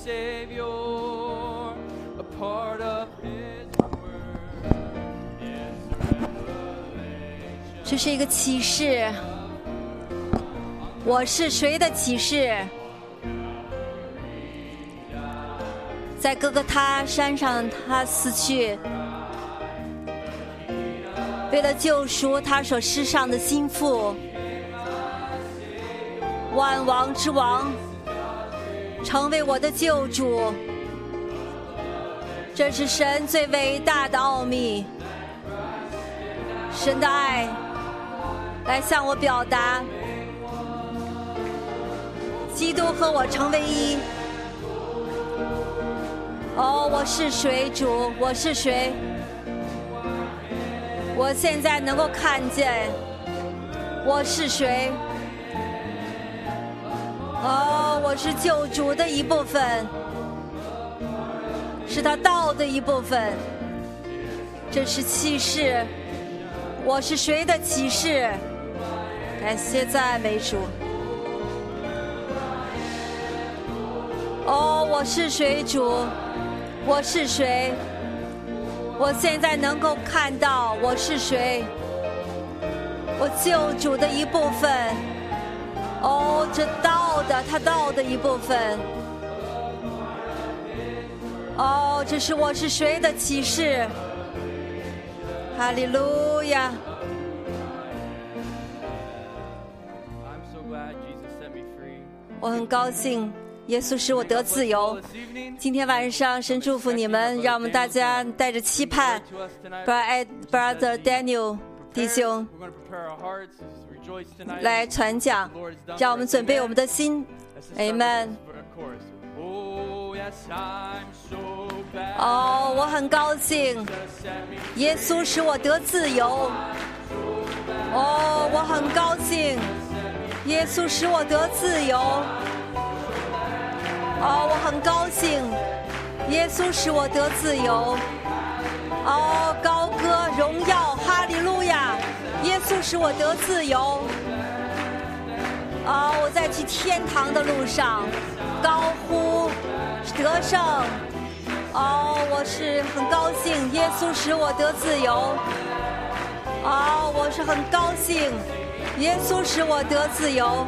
这是一个启示，我是谁的启示。在哥哥他山上，他死去，为了救赎他所失丧的心腹，万王之王，成为我的救主。这是神最伟大的奥秘，神的爱来向我表达，基督和我成为一。哦，我是谁，主？我是谁？我现在能够看见我是谁。哦，我是救主的一部分，是他道的一部分。这是启示，我是谁的启示？感谢赞美主。哦，我是谁，主？我是谁？我现在能够看到我是谁，我救主的一部分。哦，这道的，他道的一部分。哦，这是我是谁的启示。哈利路亚。我很高兴耶稣使我得自由。今天晚上神祝福你们，让我们大家带着期盼 Brother Daniel 弟兄来传讲，让我们准备我们的心。 Amen。 哦，我很高兴耶稣使我得自由。哦，我很高兴耶稣使我得自由。哦，我很高兴耶稣使我得自由。哦，高歌荣耀哈利路亚，耶稣使我得自由。哦，我在去天堂的路上高呼得胜。哦，我是很高兴耶稣使我得自由。哦，我是很高兴耶稣使我得自由。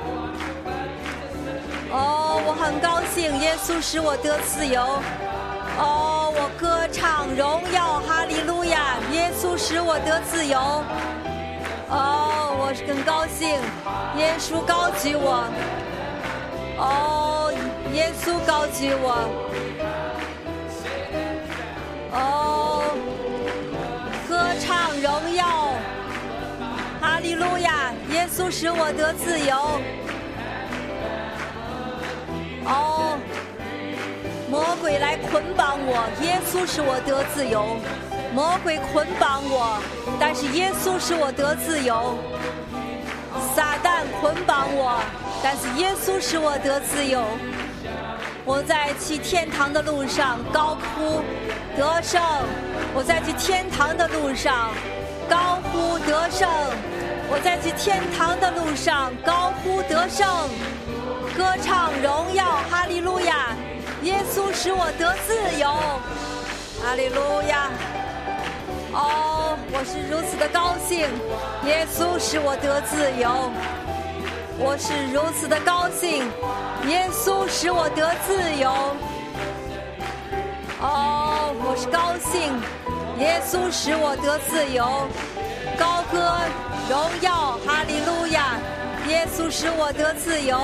哦，我很高兴耶稣使我得自由。哦，我歌唱荣耀哈利路亚，耶稣使我得自由。哦，我是很高兴耶稣高举我。哦，耶稣高举我。哦，歌唱荣耀哈利路亚，耶稣使我得自由。哦，魔鬼来捆绑我，耶稣使我得自由。魔鬼捆绑我，但是耶稣使我得自由。撒旦捆绑我，但是耶稣使我得自由。我在去天堂的路上高呼得胜，我在去天堂的路上高呼得胜，我在去天堂的路上高呼得胜。歌唱荣耀哈利路亚，耶稣使我得自由。哈利路亚。哦，我是如此的高兴耶稣使我得自由。我是如此的高兴耶稣使我得自由。哦，我是高兴耶稣使我得自由。高歌荣耀哈利路亚，耶稣使我得自由。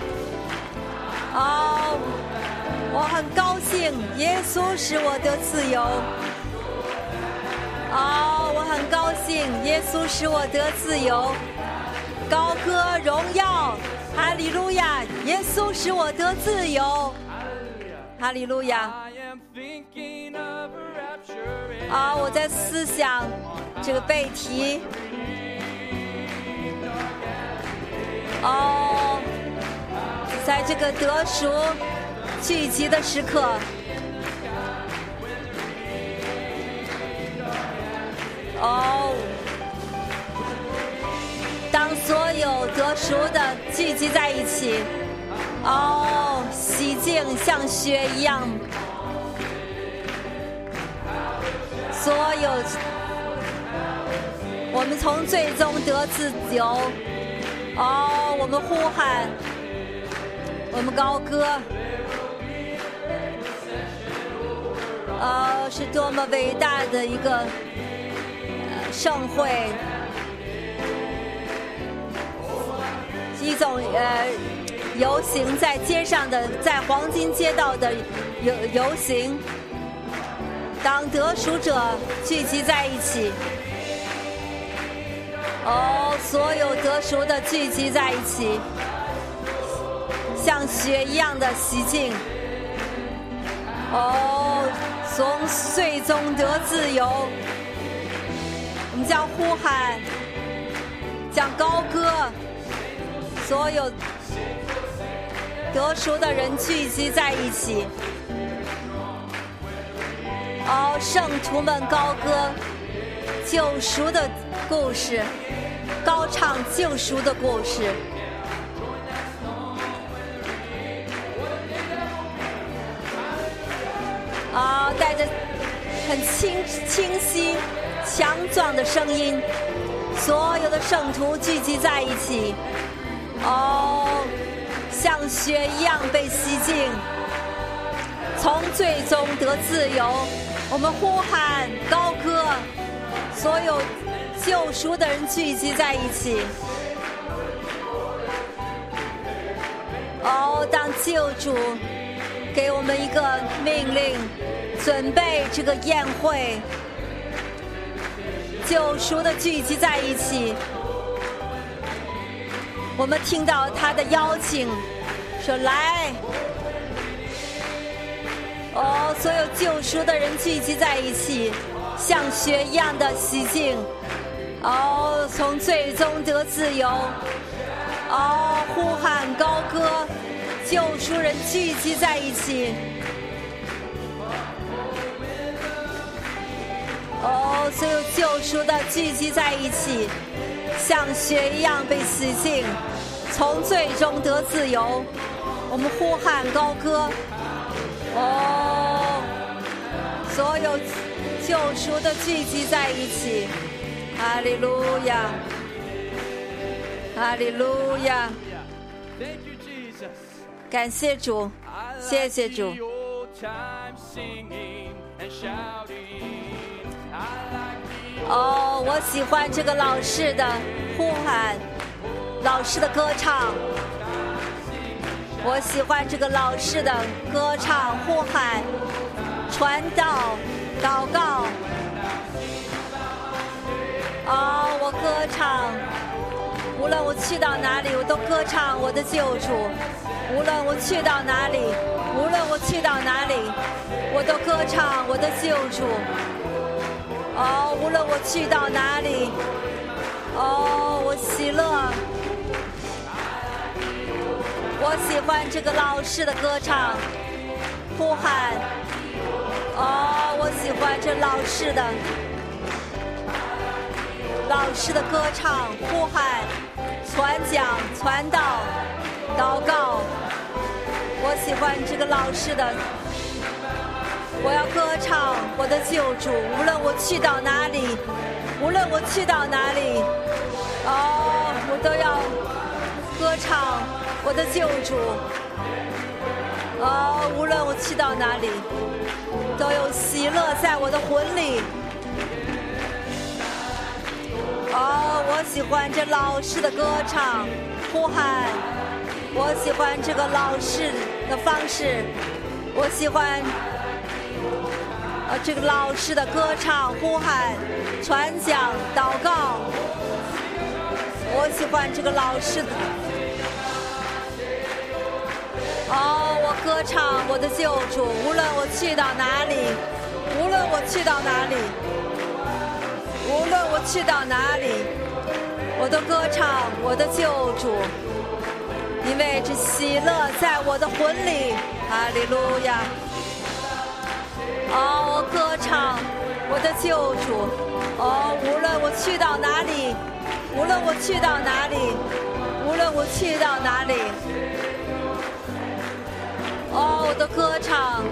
哦，我很高兴耶稣使我得自由。哦，我很高兴耶稣使我得自由。高歌荣耀哈利路亚，耶稣使我得自由。哈利路亚。啊，我在思想这个背题。哦，在这个得赎聚集的时刻，哦，当所有得赎的聚集在一起， 哦，洗净像雪一样，所有我们从罪中得自由。哦，我们呼喊，我们高歌，是多么伟大的一个盛会，一种游行在街上的，在黄金街道的游行，当得赎者聚集在一起，哦，所有得赎的聚集在一起，像雪一样的洗净，哦，从罪中得自由，我们将呼喊，将高歌，所有得赎的人聚集在一起，哦，圣徒们高歌救赎的故事，高唱救赎的故事。带着很清晰、强壮的声音，所有的圣徒聚集在一起，哦，像雪一样被洗净，从罪中得自由。我们呼喊高歌，所有救赎的人聚集在一起。哦，当救主给我们一个命令，准备这个宴会，救赎的聚集在一起。我们听到他的邀请，说来，哦，所有救赎的人聚集在一起，像雪一样的洗净，哦，从罪中得自由，哦，呼喊高歌，救赎人聚集在一起，哦，所有救赎的聚集在一起，像雪一样被洗净，从罪中得自由。我们呼喊高歌，哦，所有救赎的聚集在一起，哈利路亚，哈利路亚，感谢主，谢谢主。哦，我喜欢这个老式的呼喊，老式的歌唱。我喜欢这个老式的歌唱、呼喊、传道、祷告。哦，我歌唱，无论我去到哪里，我都歌唱我的救主。无论我去到哪里，无论我去到哪里，我都歌唱我的救主。哦，无论我去到哪里，哦，我喜乐。我喜欢这个老式的歌唱、呼喊。哦，我喜欢这老式的歌唱、呼喊、传讲、传道、祷告。我喜欢这个老式的，我要歌唱我的救主，无论我去到哪里，无论我去到哪里，哦，我都要歌唱我的救主。哦，无论我去到哪里，都有喜乐在我的魂里。哦，我喜欢这老式的歌唱、呼喊，我喜欢这个老式的方式，我喜欢这个老式的歌唱、呼喊、传讲、祷告。我喜欢这个老式的。哦，我歌唱我的救主，无论我去到哪里，无论我去到哪里，无论我去到哪里，我都歌唱我的救主，因为这喜乐在我的魂里。哈利路亚！哦，我歌唱我的救主。哦，无论我去到哪里，无论我去到哪里，无论我去到哪里， 我的歌唱。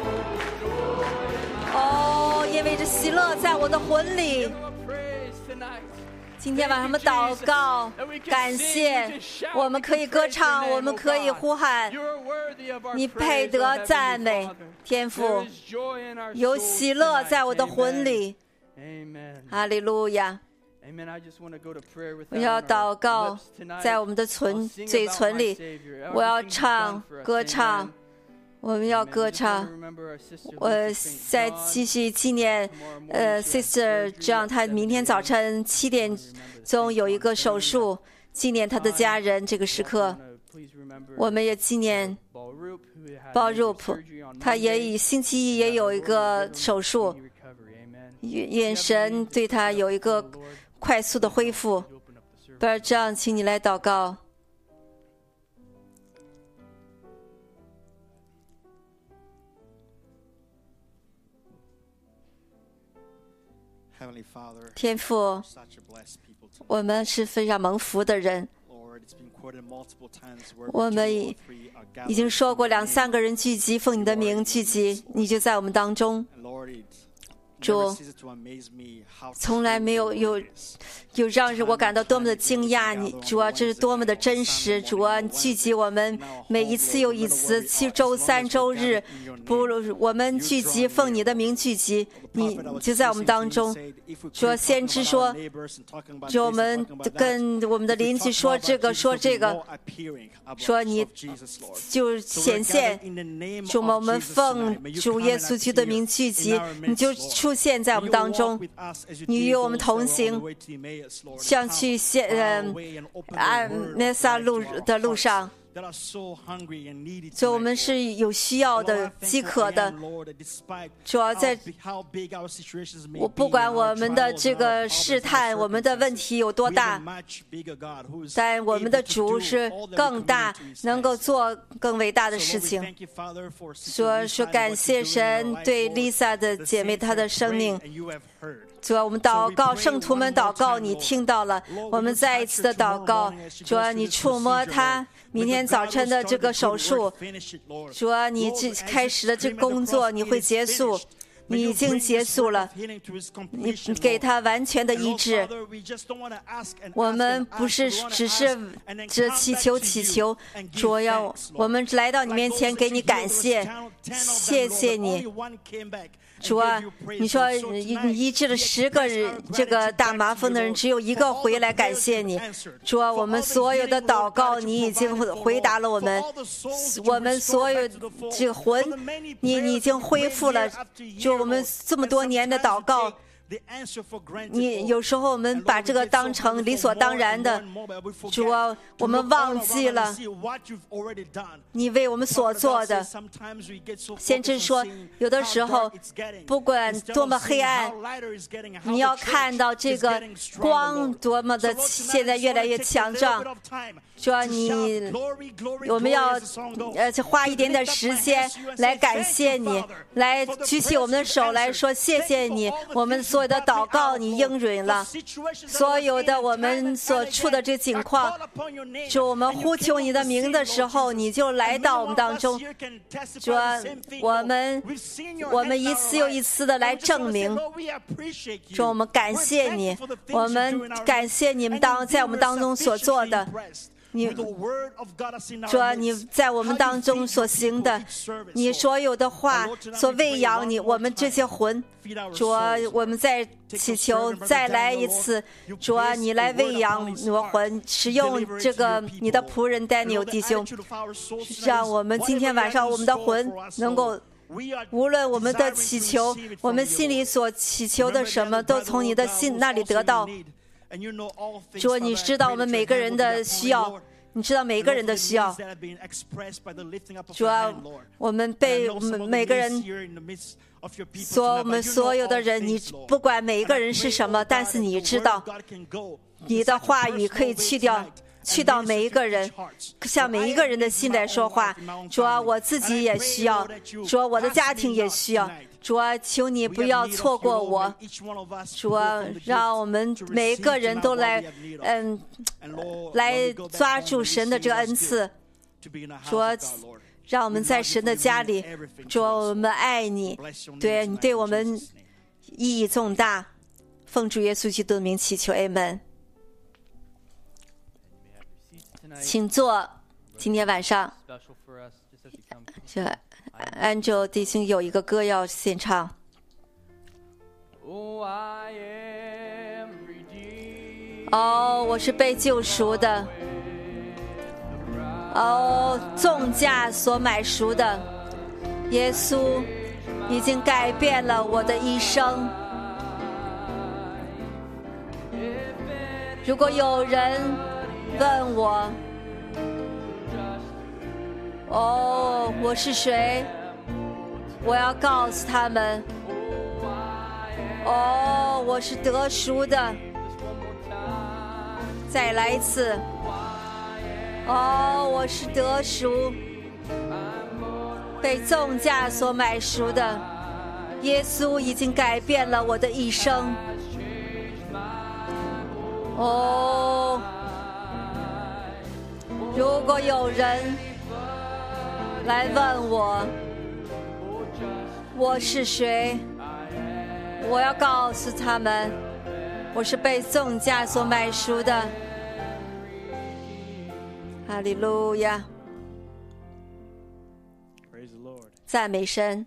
哦，因为这喜乐在我的魂里。今天晚上我们祷告，感谢，我们可以歌唱，我们可以呼喊，你配得赞美，天父，有喜乐在我的魂里。哈利路亚。我要祷告，在我们的嘴唇里，我要唱歌唱，我们要歌唱。我再继续纪念Sister John， 他明天早晨7点钟有一个手术，纪念他的家人。这个时刻，我们也纪念鲍入普，他也星期一也有一个手术，愿神对他有一个快速的恢复。John， 请你来祷告。天父，我们是非常蒙福的人。我们已经说过2、3个人聚集，奉你的名聚集，你就在我们当中。主，从来没有让我感到多么的惊讶，你主啊，这是多么的真实。主啊，聚集我们每一次又一次，周3、周日，我们聚集，奉你的名聚集，你就在我们当中。主啊，先知说，就我们跟我们的邻居说这个，说说你就显现。主啊，我们奉主耶稣基督的名聚集，你就出现在我们当中，你与我们同行，像去梅撒路的路上。所以我们是有需要的、饥渴的。主要在我不管我们的这个试探，我们的问题有多大，但我们的主是更大，能够做更伟大的事情。说感谢神对 Lisa 的姐妹她的生命。主啊，我们祷告，圣徒们祷告，你听到了，我们再一次的祷告。主啊，你触摸他明天早晨的这个手术。主啊，你开始的这工作你会结束，你已经结束了，你给他完全的医治。我们不是只是祈求，主要我们来到你面前给你感谢，谢谢你。主啊，你说你医治了10个人，这个大麻风的人只有1个回来感谢你。主啊，我们所有的祷告你已经回答了我们，我们所有这个魂你已经恢复了。就我们这么多年的祷告，你有时候我们把这个当成理所当然的。主啊，我们忘记了你为我们所做的。先知说，有的时候不管多么黑暗，你要看到这个光多么的现在越来越强壮。说我们要花一点点时间来感谢你，来举起我们的手来说谢谢你，我们所有的祷告你应允了，所有的我们所处的这情况，就我们呼求你的名的时候，你就来到我们当中。说我们一次又一次的来证明，说我们感谢你，我们感谢你们在我们当中所做的。说你在我们当中所行的，你所有的话所喂养你我们这些魂。主啊，我们再祈求再来一次，主啊，你来喂养我魂，使用这个你的仆人Daniel弟兄，让我们今天晚上我们的魂能够，无论我们的祈求，我们心里所祈求的什么，都从你的心那里得到。主，你知道我们每个人的需要，你知道每个人的需要。主啊，我们每个人，我们所有的人，你不管每一个人是什么，但是你知道，你的话语可以去到每一个人，向每一个人的心来说话。主啊，我自己也需要，主啊，我的家庭也需要。主啊，求你不要错过我。主啊，让我们每一个人都来抓住神的这个恩赐。主啊， 让我们在神的家里，主啊，我们爱你，对你对我们意义重大。奉主耶稣基督的名祈求 Amen。 请坐。今天晚上这Angel 弟兄有一个歌要献唱。哦，我是被救赎的，哦，重价所买赎的，耶稣已经改变了我的一生。如果有人问我，哦，我是谁？我要告诉他们，哦，我是得赎的。再来一次，哦，我是得赎，被重价所买赎的，耶稣已经改变了我的一生。哦，如果有人来问我，我是谁？我要告诉他们，我是被重价所买赎的。哈利路亚！赞美神。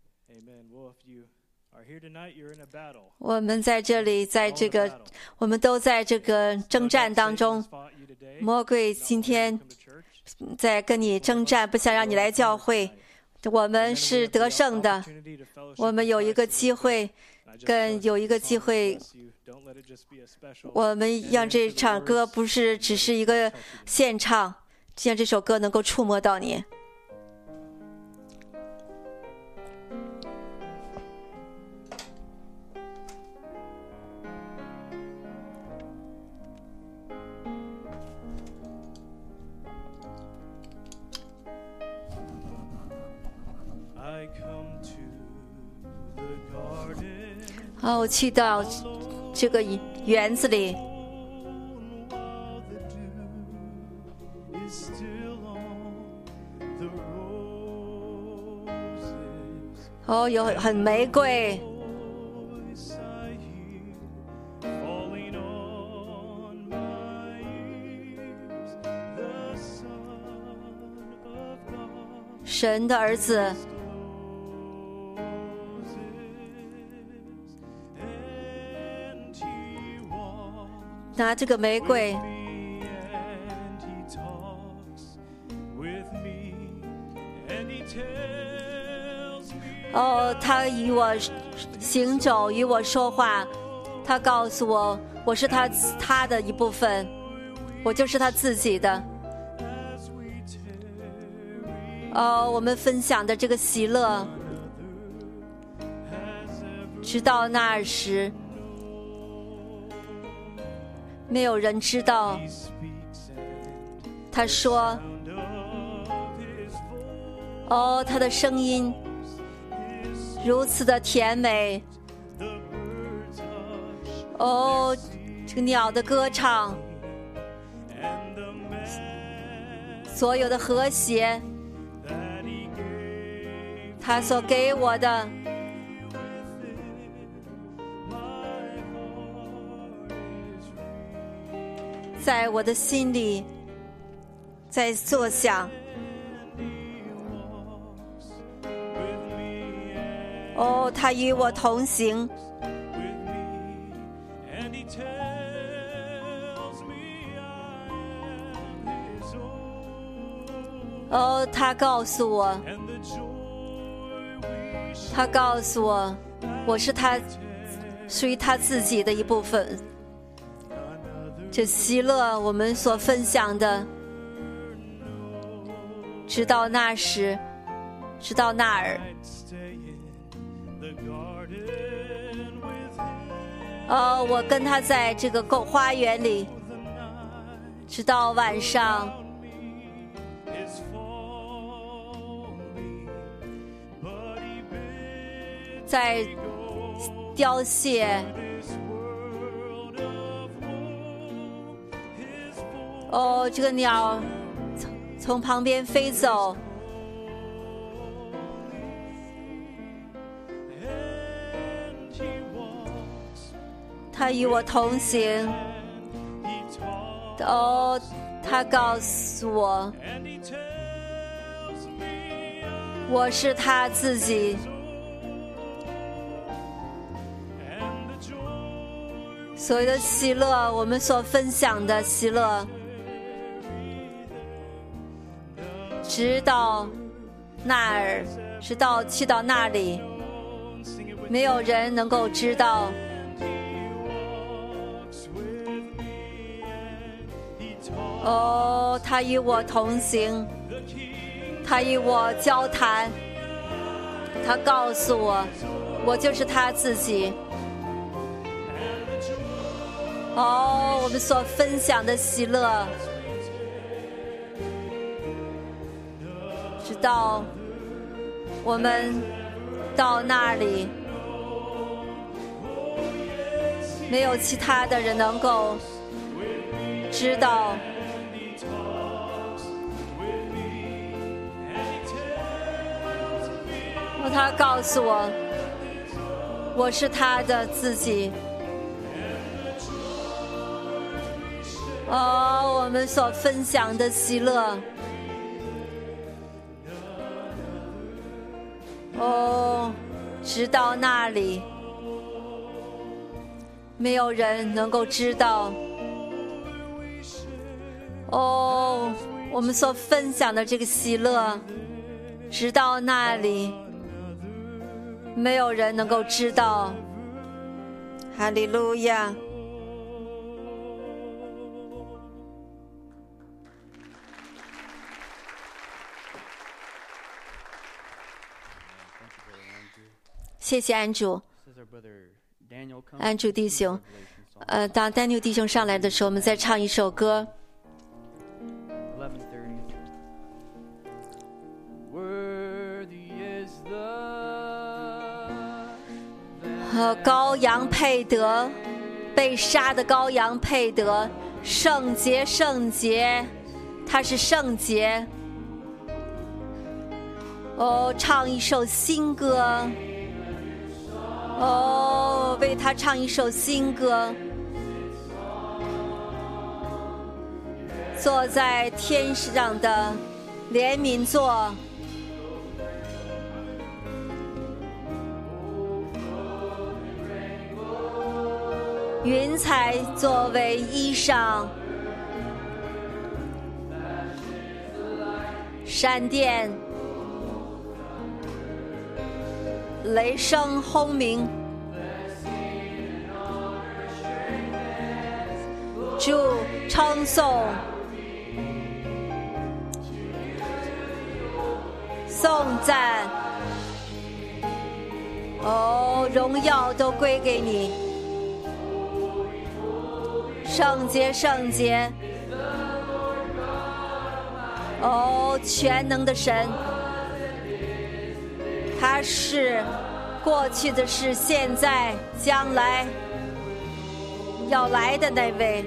我们在这里，我们都在这个征战当中。魔鬼今天在跟你征战，不想让你来教会。我们是得胜的，我们有一个机会，我们让这场歌不是只是一个献唱，让这首歌能够触摸到你。我去到这个园子里，有很玫瑰，神的儿子。拿这个玫瑰，他与我行走，与我说话，他告诉我，我是他的一部分，我就是他自己的。我们分享的这个喜乐，直到那时，没有人知道。他说，他的声音如此的甜美，这个鸟的歌唱，所有的和谐，他所给我的，在我的心里在作响。他与我同行。他告诉我，我是他，属于他自己的一部分。这喜乐我们所分享的，直到那时，直到那儿。我跟他在这个花园里，直到晚上。在凋谢，这个鸟从旁边飞走， 他与我同行。哦，他告诉我，我是他自己。所有的喜乐，我们所分享的喜乐，直到那儿，直到去到那里，没有人能够知道。哦，他与我同行，他与我交谈，他告诉我，我就是他自己。哦，我们所分享的喜乐，直到我们到那里，没有其他的人能够知道。他告诉我，我是他的自己。哦，我们所分享的喜乐，哦，直到那里，没有人能够知道。哦，我们所分享的这个喜乐，直到那里，没有人能够知道。哈利路亚。谢谢安主，安主弟兄。当丹尼弟兄上来的时候，我们再唱一首歌。羔羊配得，被杀的羔羊配得，圣洁圣洁，他是圣洁。哦，唱一首新歌。哦，为他唱一首新歌。坐在天上的怜悯座，云彩作为衣裳，闪电雷声轰鸣，主称颂，颂赞，哦，荣耀都归给你，圣洁圣洁，哦，全能的神，他是过去的事，现在将来要来的那位。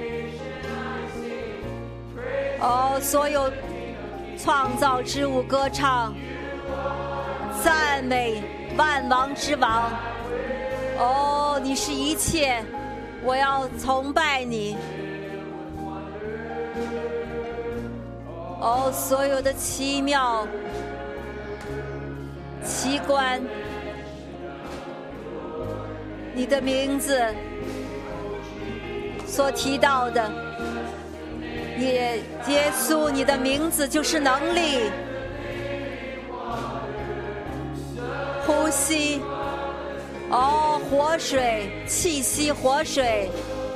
哦，所有创造之物歌唱，赞美万王之王。哦，你是一切，我要崇拜你。哦，所有的奇妙奇观，你的名字所提到的，耶稣，你的名字就是能力，呼吸，哦，活水，气息，活水，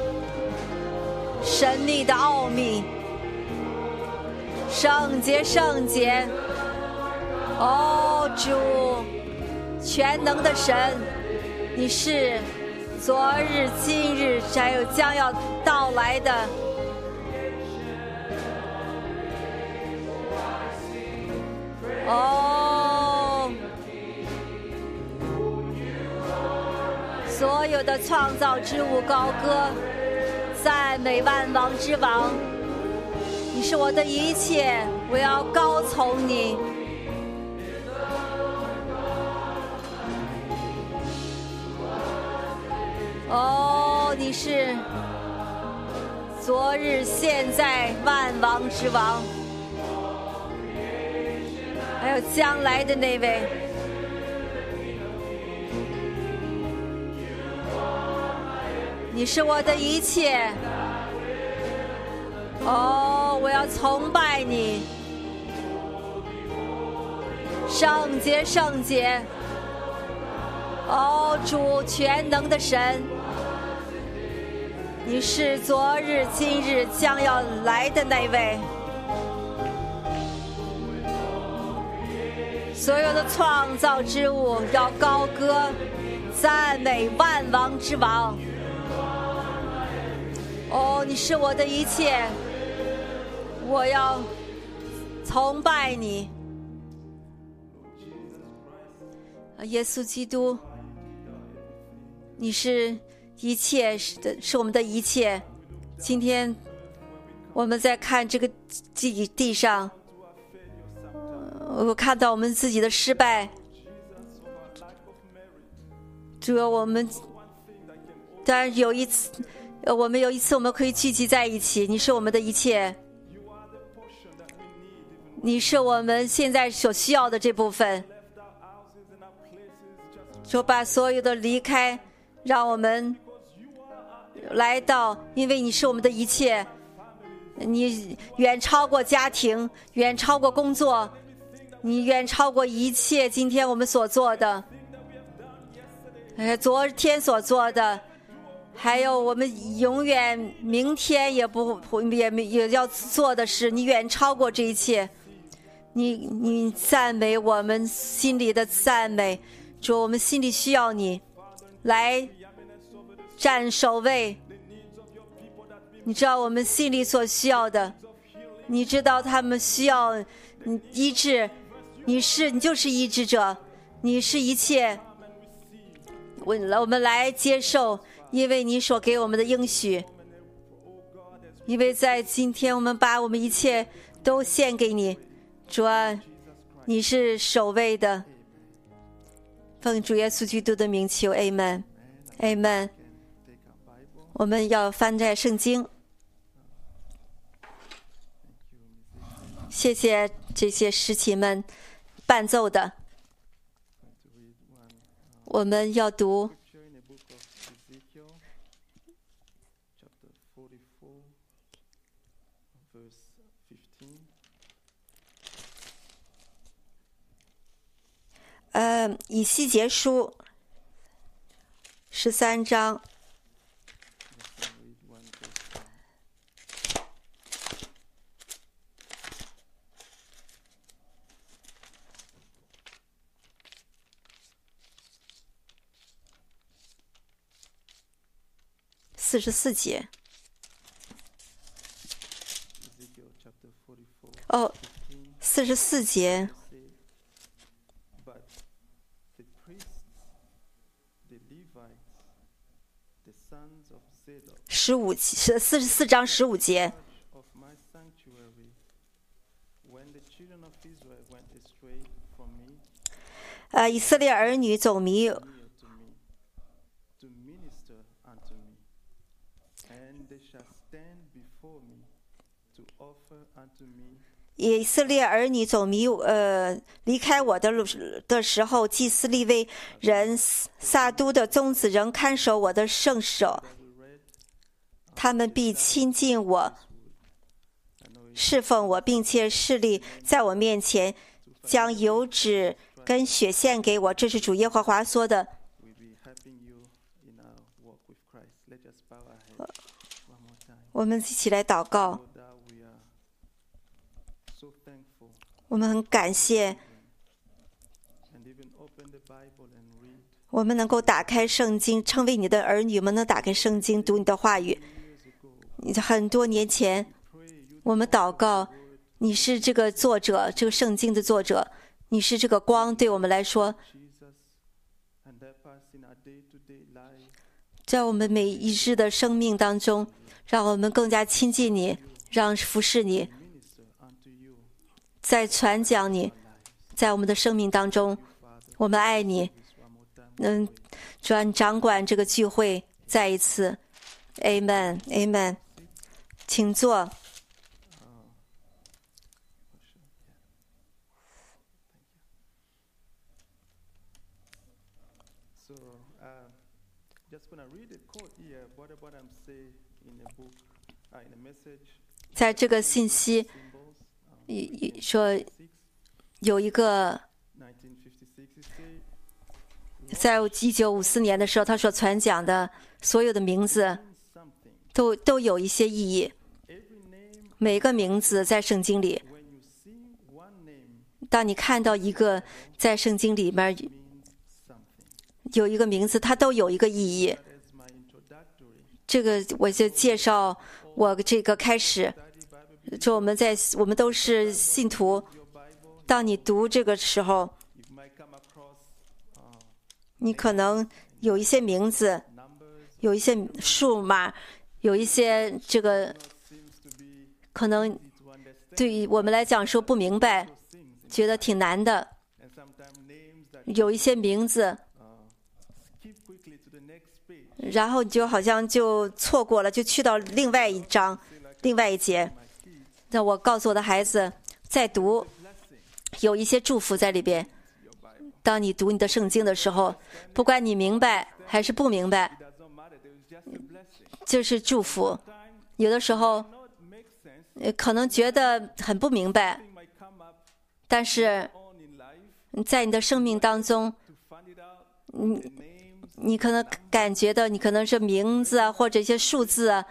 神秘的奥秘，圣洁圣洁，哦，主，全能的神，你是昨日今日还有将要到来的。哦，所有的创造之物高歌，赞美万王之王，你是我的一切，我要高从你。哦， 哦，你是昨日现在万王之王，还有将来的那位。你是我的一切，哦，我要崇拜你，圣洁圣洁，哦，主全能的神，你是昨日今日将要来的那位，所有的创造之物要高歌赞美万王之王。哦，你是我的一切，我要崇拜你，耶稣基督，你是一切，是我们的一切。今天我们在看这个地上，我看到我们自己的失败，主要我们当然有一次我们可以聚集在一起，你是我们的一切，你是我们现在所需要的这部分，就把所有的离开让我们来到，因为你是我们的一切，你远超过家庭，远超过工作，你远超过一切今天我们所做的，昨天所做的，还有我们永远明天也要做的事，你远超过这一切。你赞美我们心里的赞美，主，我们心里需要你来占首位。你知道我们心里所需要的，你知道他们需要医治，你就是医治者，你是一切。我们来接受，因为你所给我们的应许，因为在今天我们把我们一切都献给你，主啊，你是首位的，奉主耶稣基督的名求 Amen Amen。 我们要翻开圣经，谢谢这些诗琴们伴奏的，我们要读以西结书13章44节。44节。44章15节。以色列儿女走迷，以色列儿女走迷，离开我的时候，祭司利未人撒都的宗子仍看守我的圣所，他们必亲近我，侍奉我，并且势力在我面前，将油脂跟血献给我。这是主耶和华说的。我们一起来祷告。我们很感谢我们能够打开圣经，成为你的儿女们能打开圣经，读你的话语。很多年前我们祷告，你是这个作者，这个圣经的作者，你是这个光，对我们来说，在我们每一日的生命当中，让我们更加亲近你，让服侍你，在传讲你，在我们的生命当中，我们爱你。主啊，你掌管这个聚会，再一次 Amen Amen， 请坐。在这个信息说有一个，在1954年的时候，他所传讲的所有的名字都有一些意义。每个名字在圣经里，当你看到一个在圣经里面有一个名字，它都有一个意义。这个我就介绍我这个开始，就我们都是信徒。当你读这个时候，你可能有一些名字，有一些数码，有一些这个可能对于我们来讲说不明白，觉得挺难的。有一些名字，然后你就好像就错过了，就去到另外一章、另外一节。那我告诉我的孩子，在读有一些祝福在里边。当你读你的圣经的时候，不管你明白还是不明白，就是祝福。有的时候可能觉得很不明白，但是在你的生命当中，你可能感觉到你可能是名字啊，或者一些数字啊，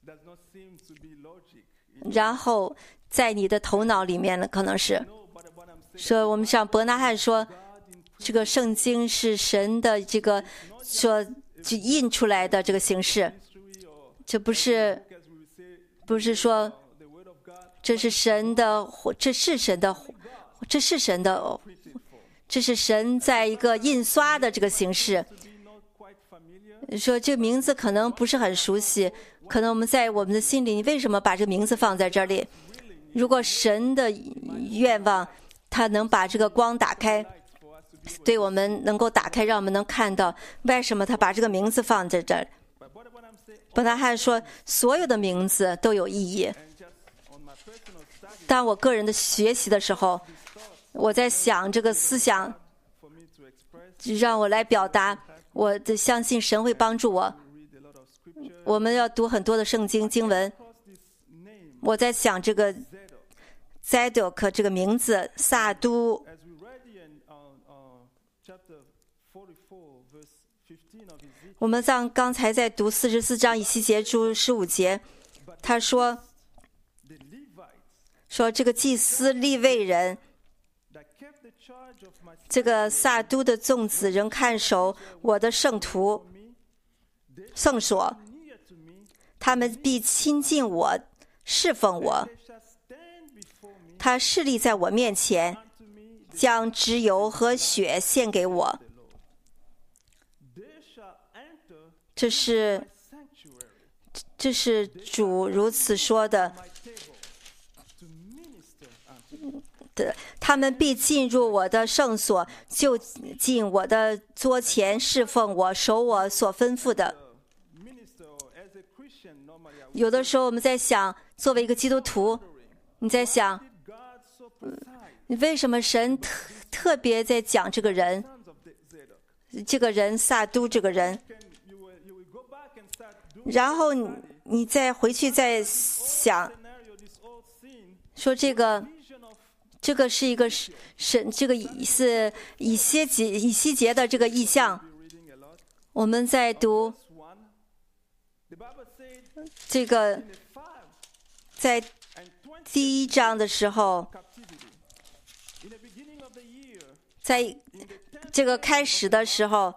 然后在你的头脑里面呢，可能是说我们像伯纳汉说，这个圣经是神的这个说就印出来的这个形式，这不是说这是神的，这是神在一个印刷的这个形式。说这个名字可能不是很熟悉，可能我们在我们的心里，你为什么把这个名字放在这里？如果神的愿望，他能把这个光打开，对我们能够打开，让我们能看到为什么他把这个名字放在这里。伯纳汉说，所有的名字都有意义。当我个人的学习的时候，我在想这个思想，让我来表达。我相信神会帮助我。我们要读很多的圣经经文。我在想这个 Zadok 这个名字，撒都。我们刚才在读44章以西结书15节，他说这个祭司利未人，这个撒都的众子仍看守我的圣徒圣所，他们必亲近我，侍奉我。他侍立在我面前，将脂油和血献给我。这是主如此说的。他们必进入我的圣所，就近我的桌前侍奉我，守我所吩咐的。有的时候我们在想，作为一个基督徒，你在想，为什么神特别在讲这个人撒都这个人，然后你再回去再想，说这个是一个神，这个是以西结的这个意象。我们在读这个，在第1章的时候，在这个开始的时候，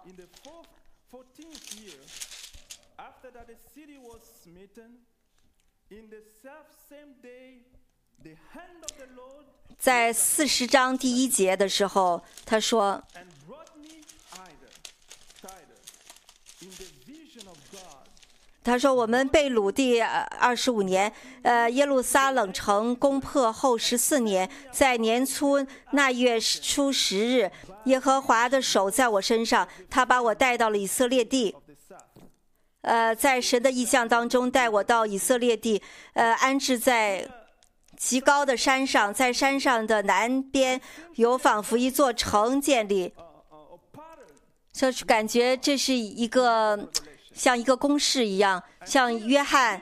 在40章第1节的时候，他说我们被掳第25年，耶路撒冷城攻破后14年，在年初那月初10日，耶和华的手在我身上，他把我带到了以色列地。 在神的意象当中带我到以色列地，安置在极高的山上，在山上的南边有仿佛一座城建立，就是感觉这是一个像一个公式一样，像约翰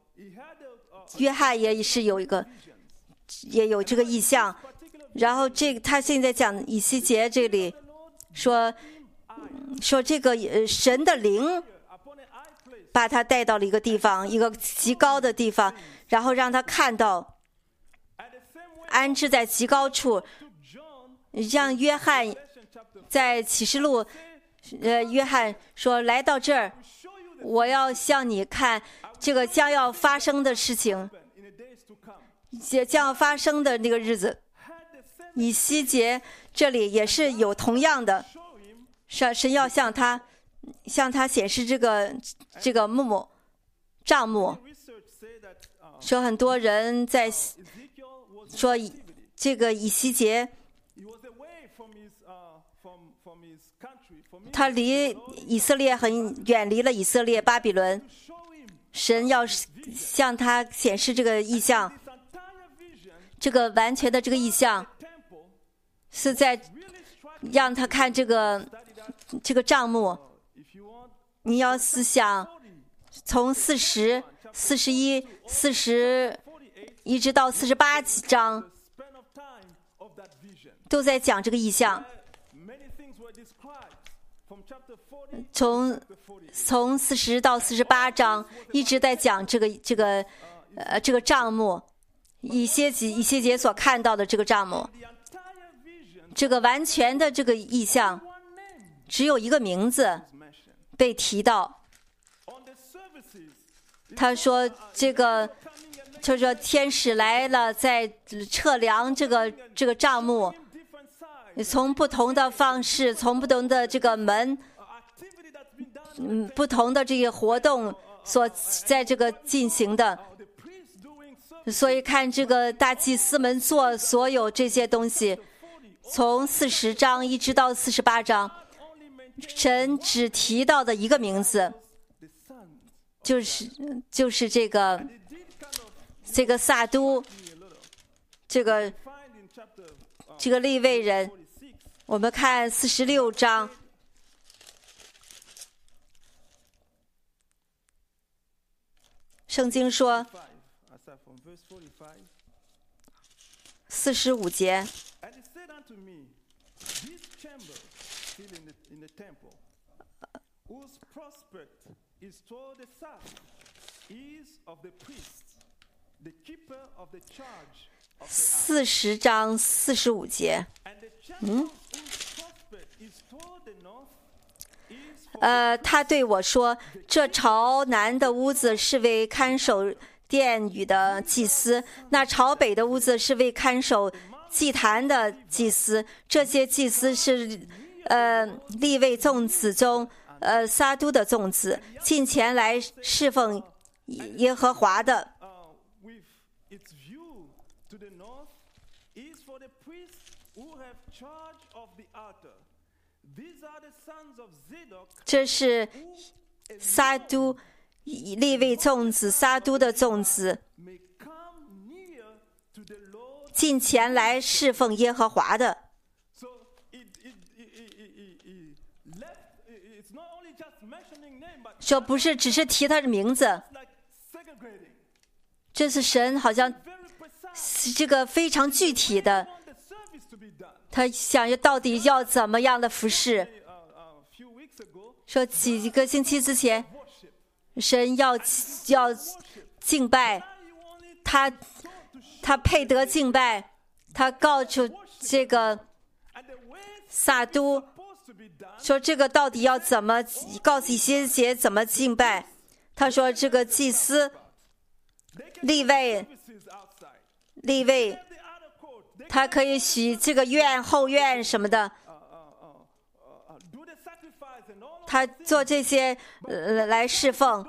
也是也有这个意象。然后他现在讲以西结这里说这个神的灵把他带到了一个地方，一个极高的地方，然后让他看到安置在极高处。让约翰在启示录，约翰说来到这儿，我要向你看这个将要发生的事情，将要发生的那个日子。以西结这里也是有同样的，神要向他显示这个帐幕。说很多人在说这个以西结，他离以色列远离了以色列巴比伦。神要向他显示这个意象，这个完全的这个意象是在让他看这个帐幕。你要思想从40、41、40一直到48章都在讲这个意象。从40到48章一直在讲这个帐幕，以西结所看到的这个帐幕。这个完全的这个意象只有一个名字被提到。他说就说天使来了，在测量这个帐幕，从不同的方式，从不同的这个门，不同的这些活动所在这个进行的。所以看这个大祭司们做所有这些东西，从40章一直到48章，神只提到的一个名字，就是这个撒都，这个利未人。我们看46章，圣经说45节。40章45节，他对我说：“这朝南的屋子是为看守殿宇的祭司，那朝北的屋子是为看守祭坛的祭司。这些祭司是利未众子中撒都的众子，近前来侍奉耶和华的。”这是撒都，利未众子撒都的众子，近前来侍奉耶和华的。说不是只是提他的名字，这是神好像这个非常具体的，他想要到底要怎么样的服侍。说几个星期之前，神要敬拜他配得敬拜，他告诉这个撒都说这个到底要怎么告诉以西结怎么敬拜。他说这个祭司利未他可以许这个愿后院什么的，他做这些来侍奉。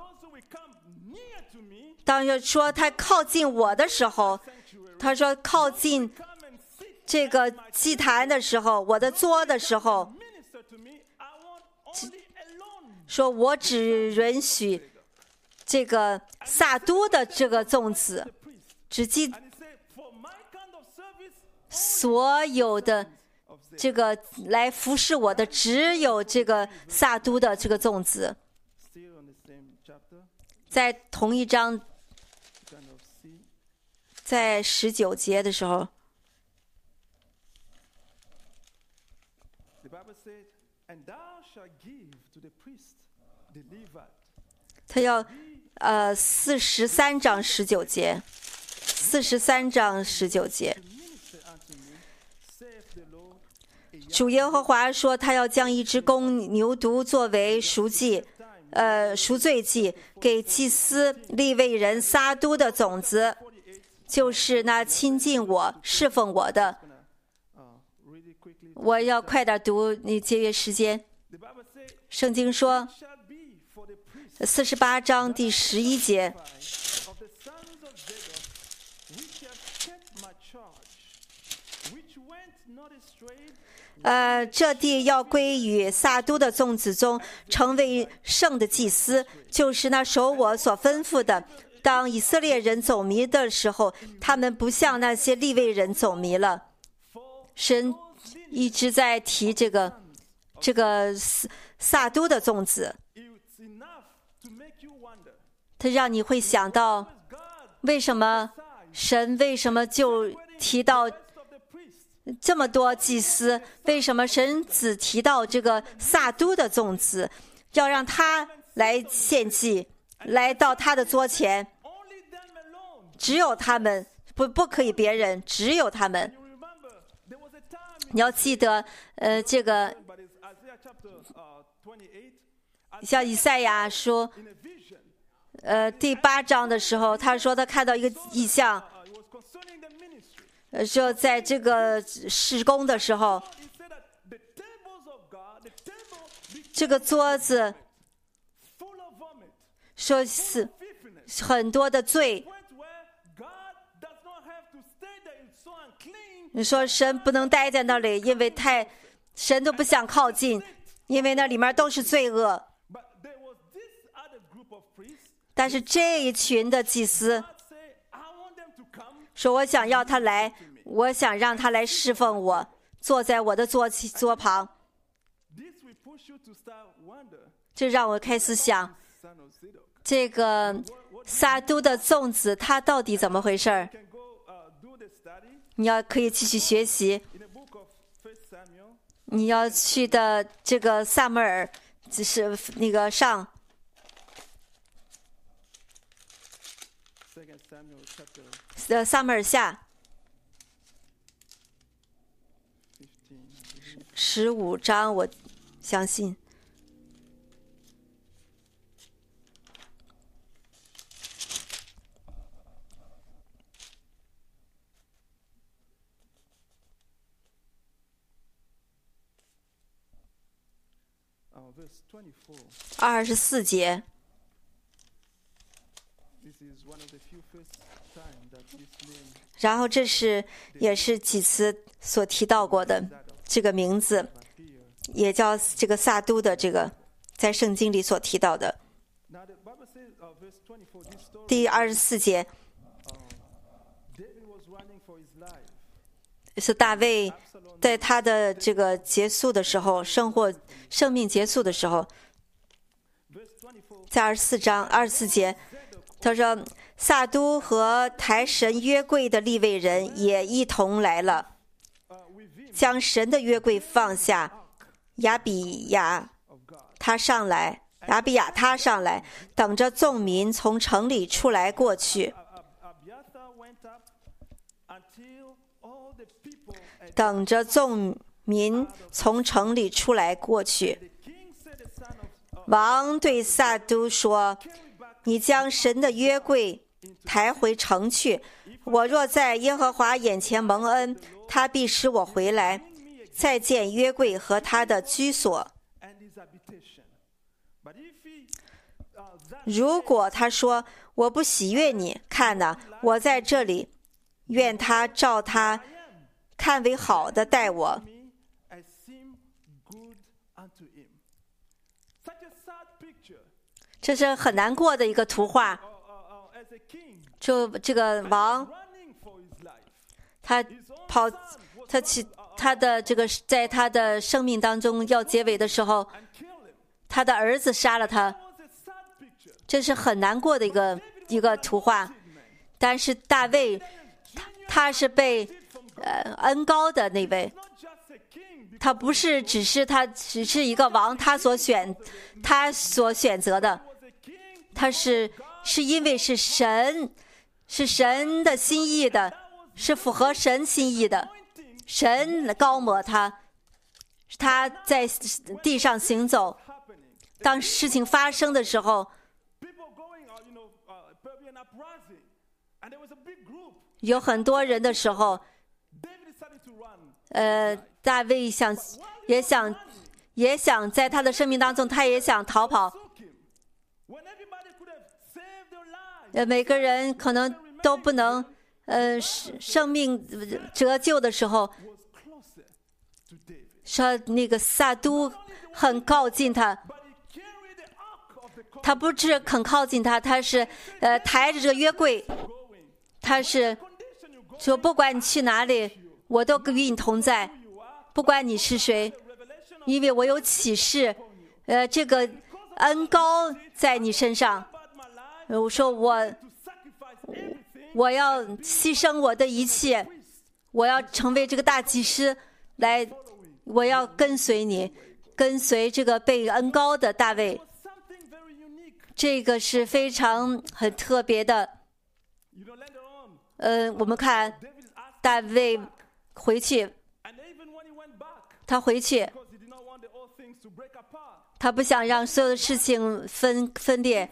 当时说他靠近我的时候，他说靠近这个祭坛的时候，我的桌的时候， 说我只允许这个撒都的这个粽子，只记所有的这个来服侍我的，只有这个撒都的这个粽子。在同一章，在19节的时候，他要43章19节，43章19节。主耶和华说，他要将一只公牛犊作为赎罪祭，给祭司利未人撒都的种子，就是那亲近我、侍奉我的。我要快点读，你节约时间。圣经说，48章第11节。这地要归于撒都的粽子中，成为圣的祭司，就是那守我所吩咐的。当以色列人走迷的时候，他们不像那些利未人走迷了。神一直在提这个撒都的粽子，他让你会想到，为什么神就提到这么多祭司？为什么神只提到这个撒都的粽子，要让他来献祭，来到他的桌前？只有他们，不可以别人，只有他们。你要记得，这个像以赛亚说，第8章的时候，他说他看到一个异象，说在这个施工的时候，这个桌子说是很多的罪。你说神不能待在那里，因为神都不想靠近，因为那里面都是罪恶。但是这一群的祭司说，我想要他来，我想让他来侍奉我，坐在我的桌旁。这让我开始想，这个撒都的粽子它到底怎么回事？你可以继续学习。你要去的这个撒母耳，就是那个上撒母耳下15章，我相信。24节，然后这也是几次所提到过的这个名字，也叫这个撒都的这个，在圣经里所提到的。第24节是大卫在他的这个结束的时候，生命结束的时候，在24章24节，他说撒都和抬神约柜的利未人也一同来了，将神的约柜放下。亚比亚他上来，等着众民从城里出来过去。等着众民从城里出来过去。王对撒都说，你将神的约柜抬回城去，我若在耶和华眼前蒙恩，他必使我回来，再见约柜和他的居所。如果他说，我不喜悦你，看哪，我在这里，愿他照他看为好的待我。 这是很难过的一个图画。就这个王，他的这个在他的生命当中要结尾的时候，他的儿子杀了他，这是很难过的一个图画。但是大卫，他是被恩膏的那位，他不是只是一个王，他所选择的，他是因为是神的心意的，是符合神心意的，神膏抹他在地上行走。当事情发生的时候，有很多人的时候，大卫也想在他的生命当中，他也想逃跑。每个人可能都不能，生命折旧的时候，说那个撒督很靠近他，他不是很靠近他，他是抬着这个约柜，他是说不管你去哪里，我都与你同在，不管你是谁，因为我有启示，这个恩膏在你身上。我说我要牺牲我的一切，我要成为这个大祭司来，我要跟随你，跟随这个被恩膏的大卫。这个是非常很特别的。我们看大卫回去，他不想让所有的事情分裂。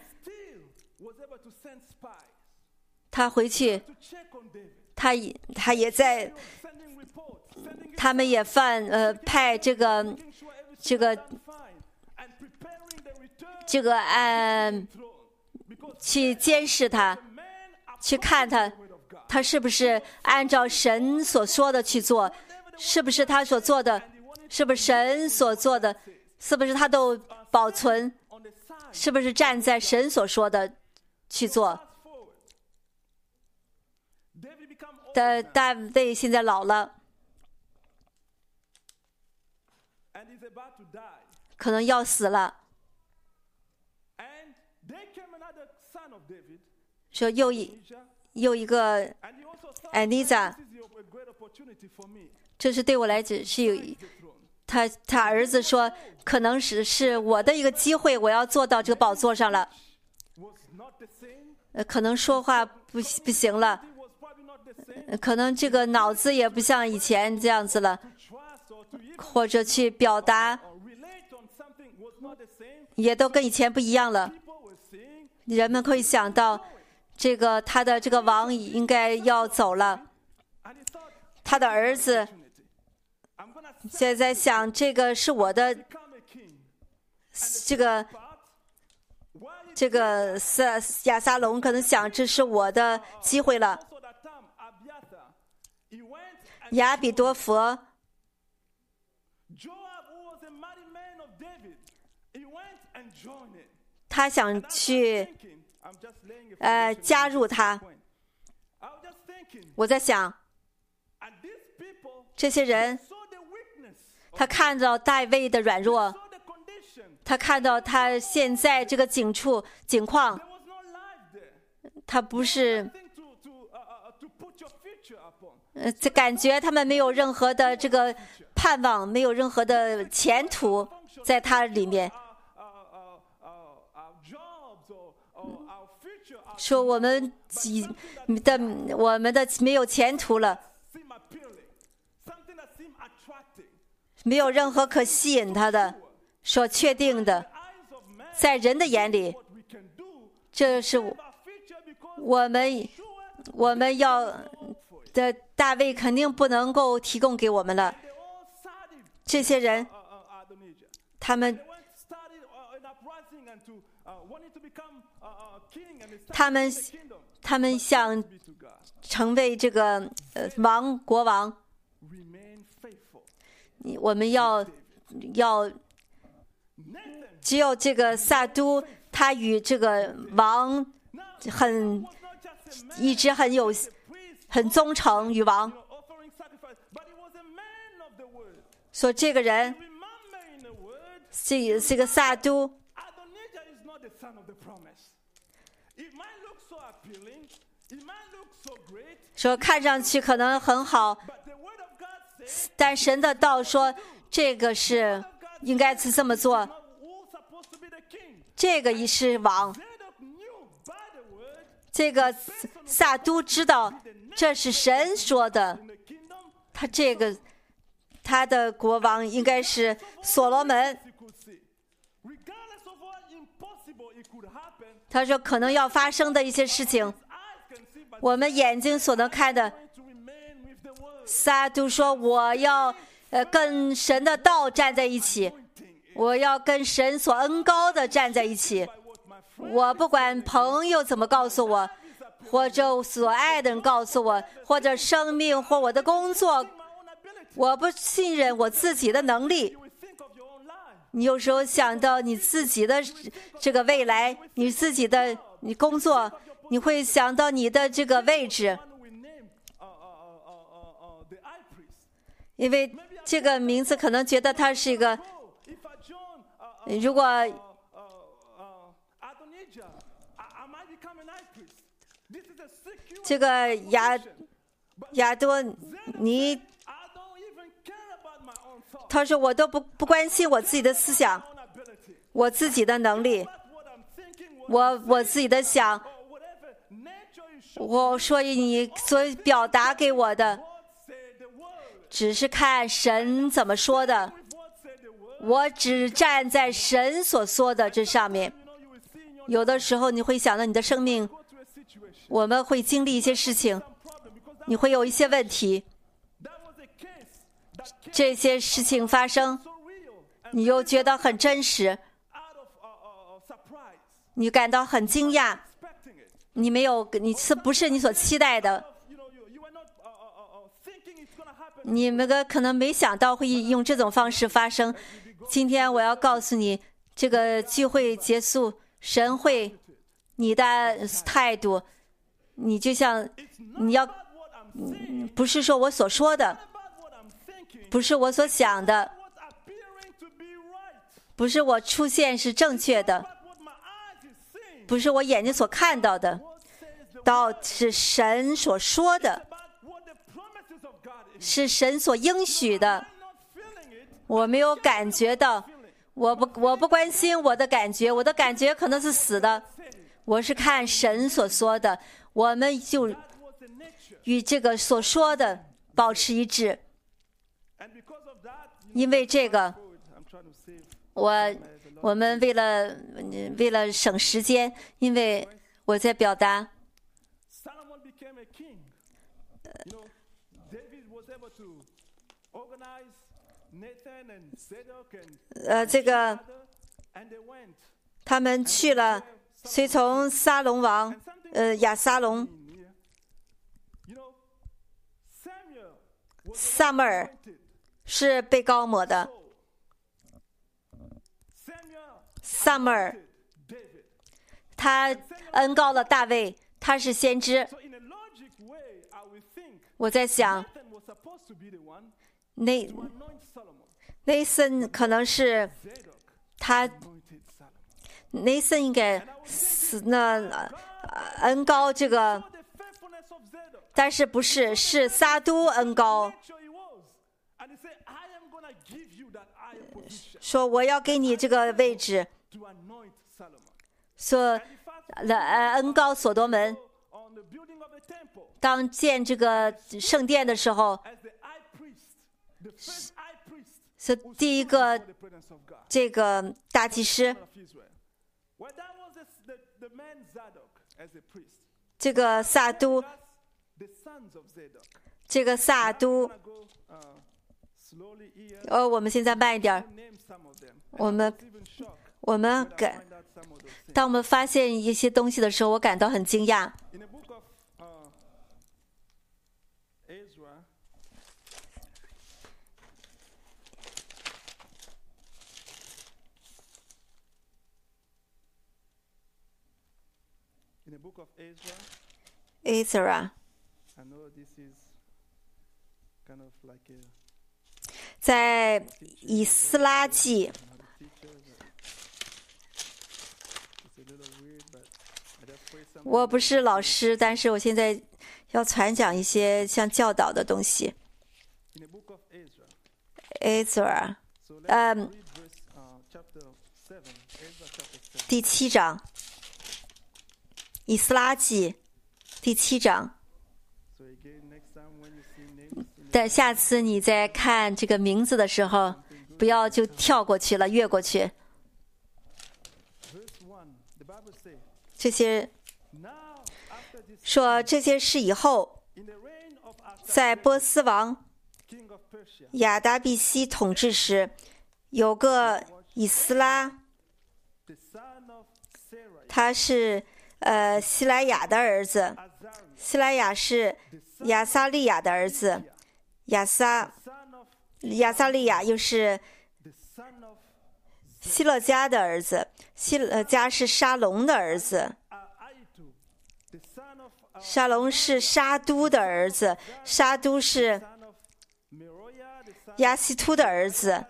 他回去，他也在，他们也派这个去监视他，去看他是不是按照神所说的去做，是不是他所做的，是不是神所做的，是不是他都保存，是不是站在神所说的去做。大卫现在老了，可能要死了。说又一个艾妮莎，这是对我来讲是有他儿子说，可能是我的一个机会，我要坐到这个宝座上了。可能说话不行了。可能这个脑子也不像以前这样子了，或者去表达也都跟以前不一样了。人们会想到这个他的这个王应该要走了，他的儿子现在想，这个是我的这个亚撒龙可能想这是我的机会了。亚比多弗他想去加入他。我在想，这些人他看到大卫的软弱，他看到他现在这个境况，他不是感觉他们没有任何的这个盼望，没有任何的前途在他里面。说我们的没有前途了，没有任何可吸引他的，所确定的，在人的眼里，这是我们要的大卫肯定不能够提供给我们了。这些人，他们想成为这个国王。我们要只有这个撒督他与这个王一直很忠诚于王。说这个人，这个撒都，说看上去可能很好，但神的道说这个是应该是这么做，这个也是王。这个撒都知道这是神说的，他的国王应该是所罗门。他说可能要发生的一些事情，我们眼睛所能看的。撒都说我要跟神的道站在一起，我要跟神所恩膏的站在一起。我不管朋友怎么告诉我，或者所爱的人告诉我，或者生命或我的工作，我不信任我自己的能力。你有时候想到你自己的这个未来，你自己的工作，你会想到你的这个位置。因为这个名字可能觉得他是一个，如果这个亚多尼，他说我都不关心我自己的思想，我自己的能力，我自己的想，所以你所表达给我的只是看神怎么说的，我只站在神所说的这上面。有的时候你会想到你的生命，我们会经历一些事情，你会有一些问题，这些事情发生，你又觉得很真实，你感到很惊讶，你不是你所期待的，你们可能没想到会用这种方式发生。今天我要告诉你，这个聚会结束，神会你的态度，你就像你要不是说我所说的，不是我所想的，不是我出现是正确的，不是我眼睛所看到的，道是神所说的，是神所应许的。我没有感觉到，我不关心我的感觉，我的感觉可能是死的，我是看神所说的，我们就与这个所说的保持一致。因为这个，我们为了省时间，因为我在表达，这个他们去了，随从撒龙王亚撒龙，撒母耳是被膏抹的，撒母耳他恩膏了大卫，他是先知。我在想内森可能是他，内森应该是恩膏这个，但是不是，是撒都恩膏，说我要给你这个位置，说恩膏所多门。当建这个圣殿的时候，是第一个这个大祭司，这个撒都，我们现在慢一点，当我们发现一些东西的时候，我感到很惊讶。 Ezra 在以斯拉记，我不是老师，但是我现在要传讲一些像教导的东西。Ezra，第7章，以斯拉记第7章。但下次你在看这个名字的时候，不要就跳过去了，越过去。这些说这些事以后，在波斯王亚达必西统治时，有个以斯拉，他是希莱亚的儿子，希莱亚是亚撒利亚的儿子，亚撒利亚又是希勒家的儿子，希勒家是沙龙的儿子，沙龙是沙都的儿子，沙都是亚西突的儿子，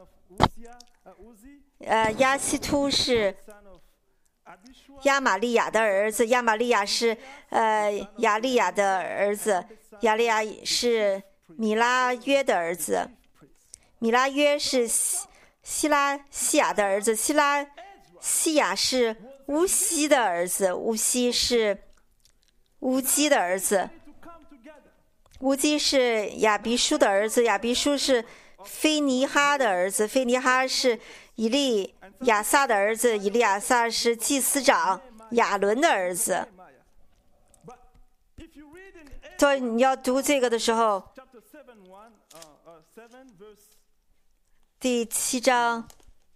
亚西突是亚玛利亚的儿子，亚玛利亚是亚利亚的儿子，亚利亚是米拉约的儿子，米拉约是希拉西亚的儿子，希拉西亚是乌西的儿子，乌西是乌基的儿子，乌基是亚比书的儿子，亚比书是菲尼哈的儿子，菲尼哈是以利亚撒的儿子，以利亚撒是祭司长亚伦的儿子。所以你要读这个的时候，第7章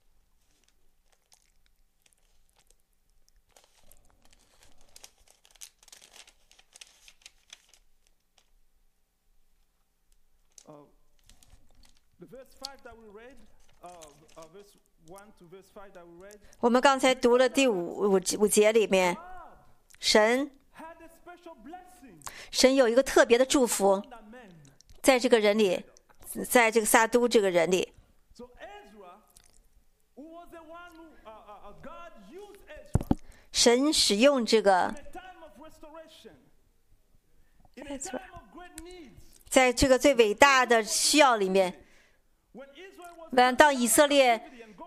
我们刚才读了第五节里面，神有一个特别的祝福，在这个人里，在这个撒都这个人里。神使用这个，在这个最伟大的需要里面，当以色列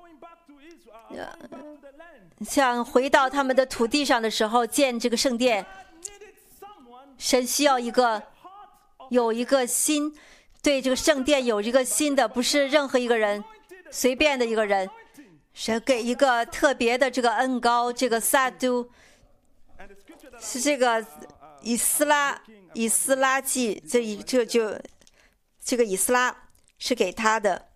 想回到他们的土地上的时候，建这个圣殿，神需要有一个心，对这个圣殿有一个心的，不是任何一个人，随便的一个人。神给一个特别的这个恩膏，这个撒都是这个以斯拉记，这个以斯拉是给他的。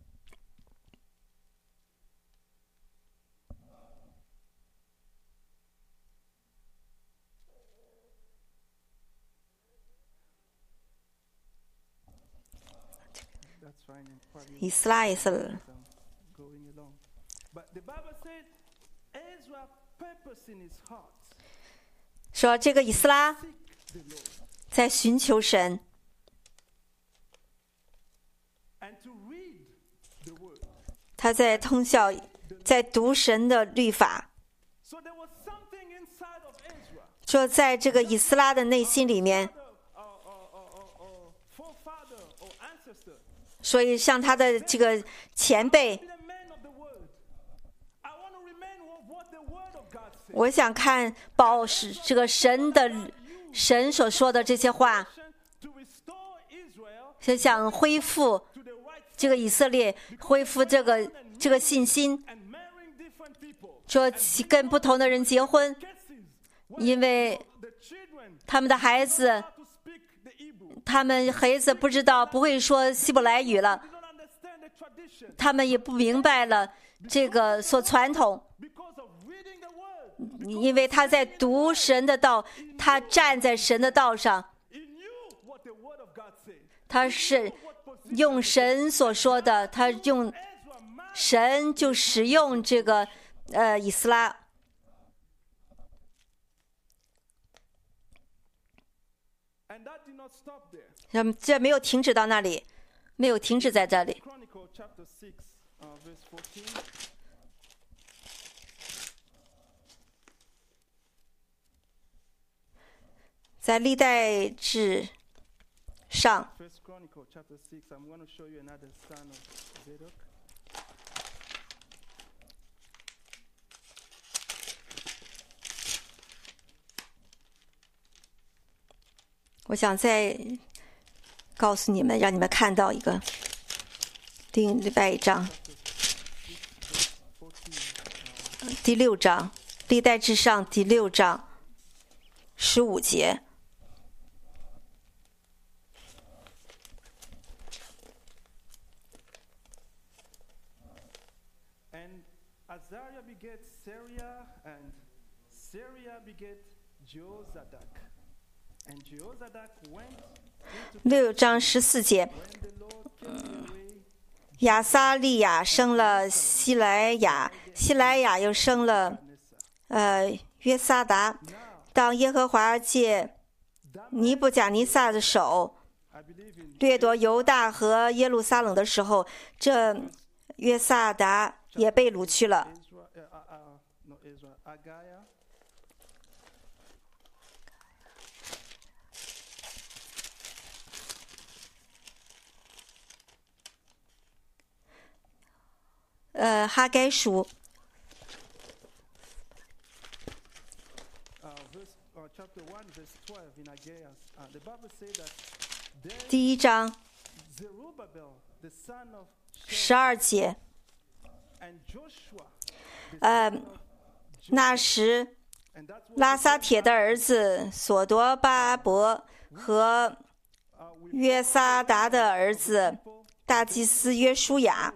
以斯拉也是。说这个以斯拉在寻求神，他在通晓，在读神的律法。说在这个以斯拉的内心里面，所以像他的这个前辈，我想看这个神所说的这些话，想恢复这个以色列，恢复这个信心，说跟不同的人结婚，因为他们的孩子不知道，不会说希伯来语了，他们也不明白了这个传统，因为他在读神的道，他站在神的道上，他是用神所说的，他用神就使用这个以斯拉。 这没有停止到那里，没有停止在这里。在历代志上，我想再告诉你们，让你们看到一个另外一章，第6章，历代志上第6章15节。 Azariah begat Sariah, and Sariah begat Jehozadak. And Jehozadak went 6章14节，亚撒利亚生了西莱亚，西莱亚又生了约撒达。当耶和华借尼布甲尼撒的手掠夺犹大和耶路撒冷的时候，这约撒达也被掳去了。哈该书第1章12节。那时拉撒铁的儿子索多巴伯和约撒达的儿子大祭司约书亚，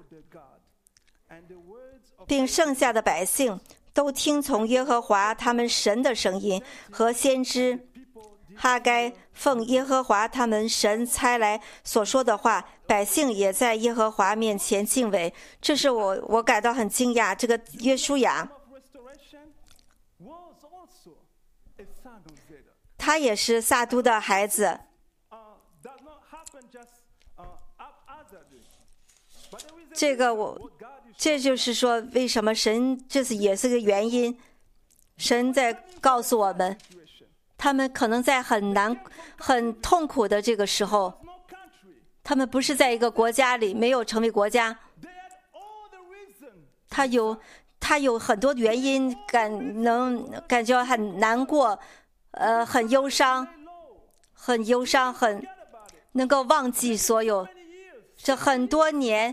并剩下的百姓都听从耶和华他们神的声音，和先知哈该奉耶和华他们神差来所说的话，百姓也在耶和华面前敬畏。这是我感到很惊讶，这个约书亚他也是撒督的孩子。这就是说，为什么神这是也是个原因。神在告诉我们，他们可能在很痛苦的这个时候，他们不是在一个国家里，没有成为国家，他有很多原因感觉很难过，很忧伤，很能够忘记所有。这很多年，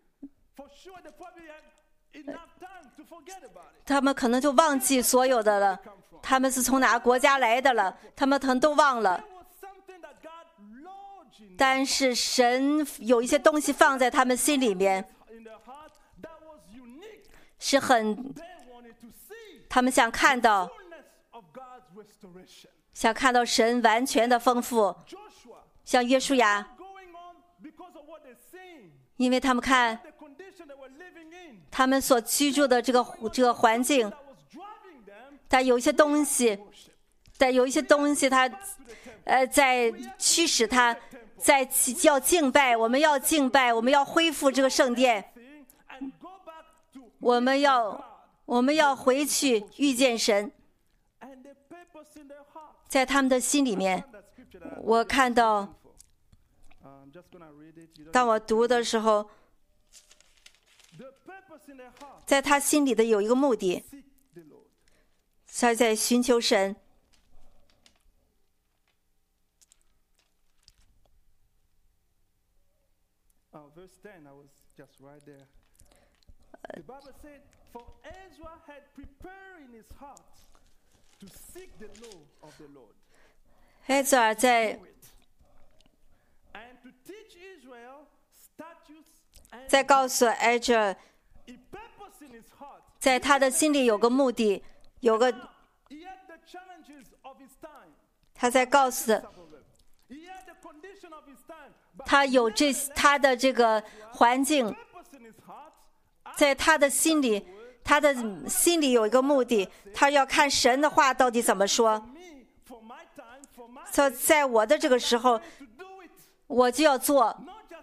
他们可能就忘记所有的了，他们是从哪个国家来的了，他们可能都忘了。但是神有一些东西放在他们心里面，是他们想看到神完全的丰富。像约书亚，因为他们看他们所居住的这个环境，但有一些东西他在驱使他在要敬拜，我们要敬拜，我们要恢复这个圣殿，我们要回去遇见神。在他们的心里面，我看到，当我读的时候，在他心里的有一个目的，他在寻求神。 Verse 10, I was just right there. The Bible said, "For Ezra had prepared in his heart to seek the law of the Lord." 埃泽尔在 And to teach Israel statutes. 在告诉埃泽尔，在他的心里有个目的，他在告诉他的这个环境，在他的心里有一个目的，他要看神的话到底怎么说。 在我的这个时候，我就要做，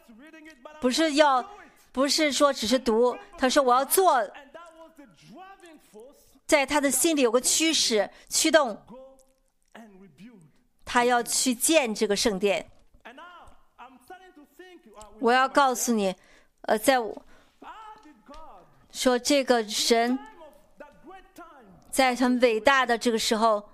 不是说只是读。他说我要做，在他的心里有个驱使驱动，他要去建这个圣殿。我要告诉你，说这个神在很伟大的这个时候，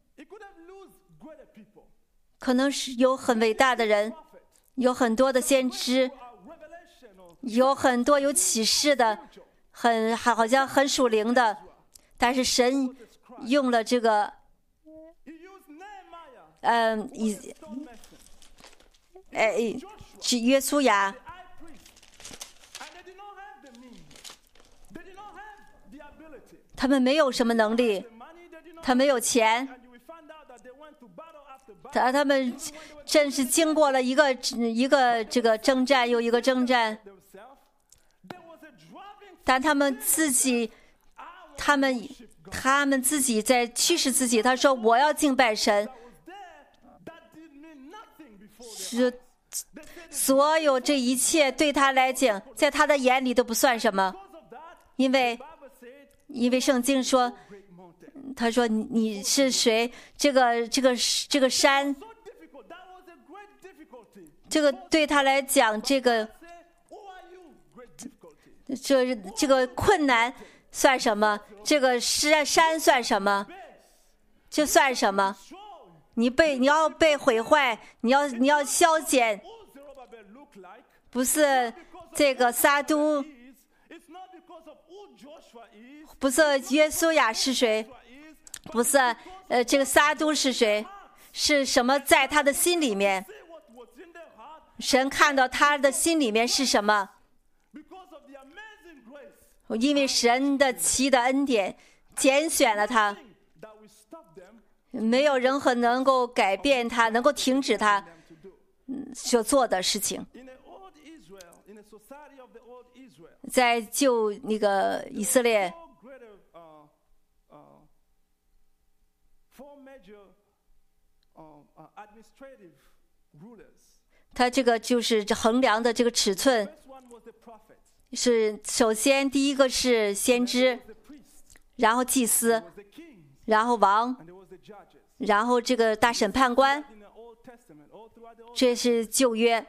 可能是有很伟大的人，有很多的先知，有很多有启示的，好像很属灵的，但是神用了这个约书亚，他们没有什么能力，他没有钱，他们正是经过了一个这个征战又一个征战，但他们自己在驱使自己。他说我要敬拜神，所有这一切对他来讲，在他的眼里都不算什么，因为圣经说，他说你是谁？这个山，这个对他来讲，这个困难算什么？这个山算什么？这算什么？你要被毁坏，你要消减，不是这个撒都。不是约书亚是谁？不是这个撒都是谁？是什么在他的心里面？神看到他的心里面是什么？因为神的奇的恩典拣选了他，没有任何能够改变他、能够停止他所做的事情。在旧那个以色列，他这个就是衡量的这个尺寸是，首先第一个是先知，然后祭司，然后王，然后这个大审判官，这是旧约。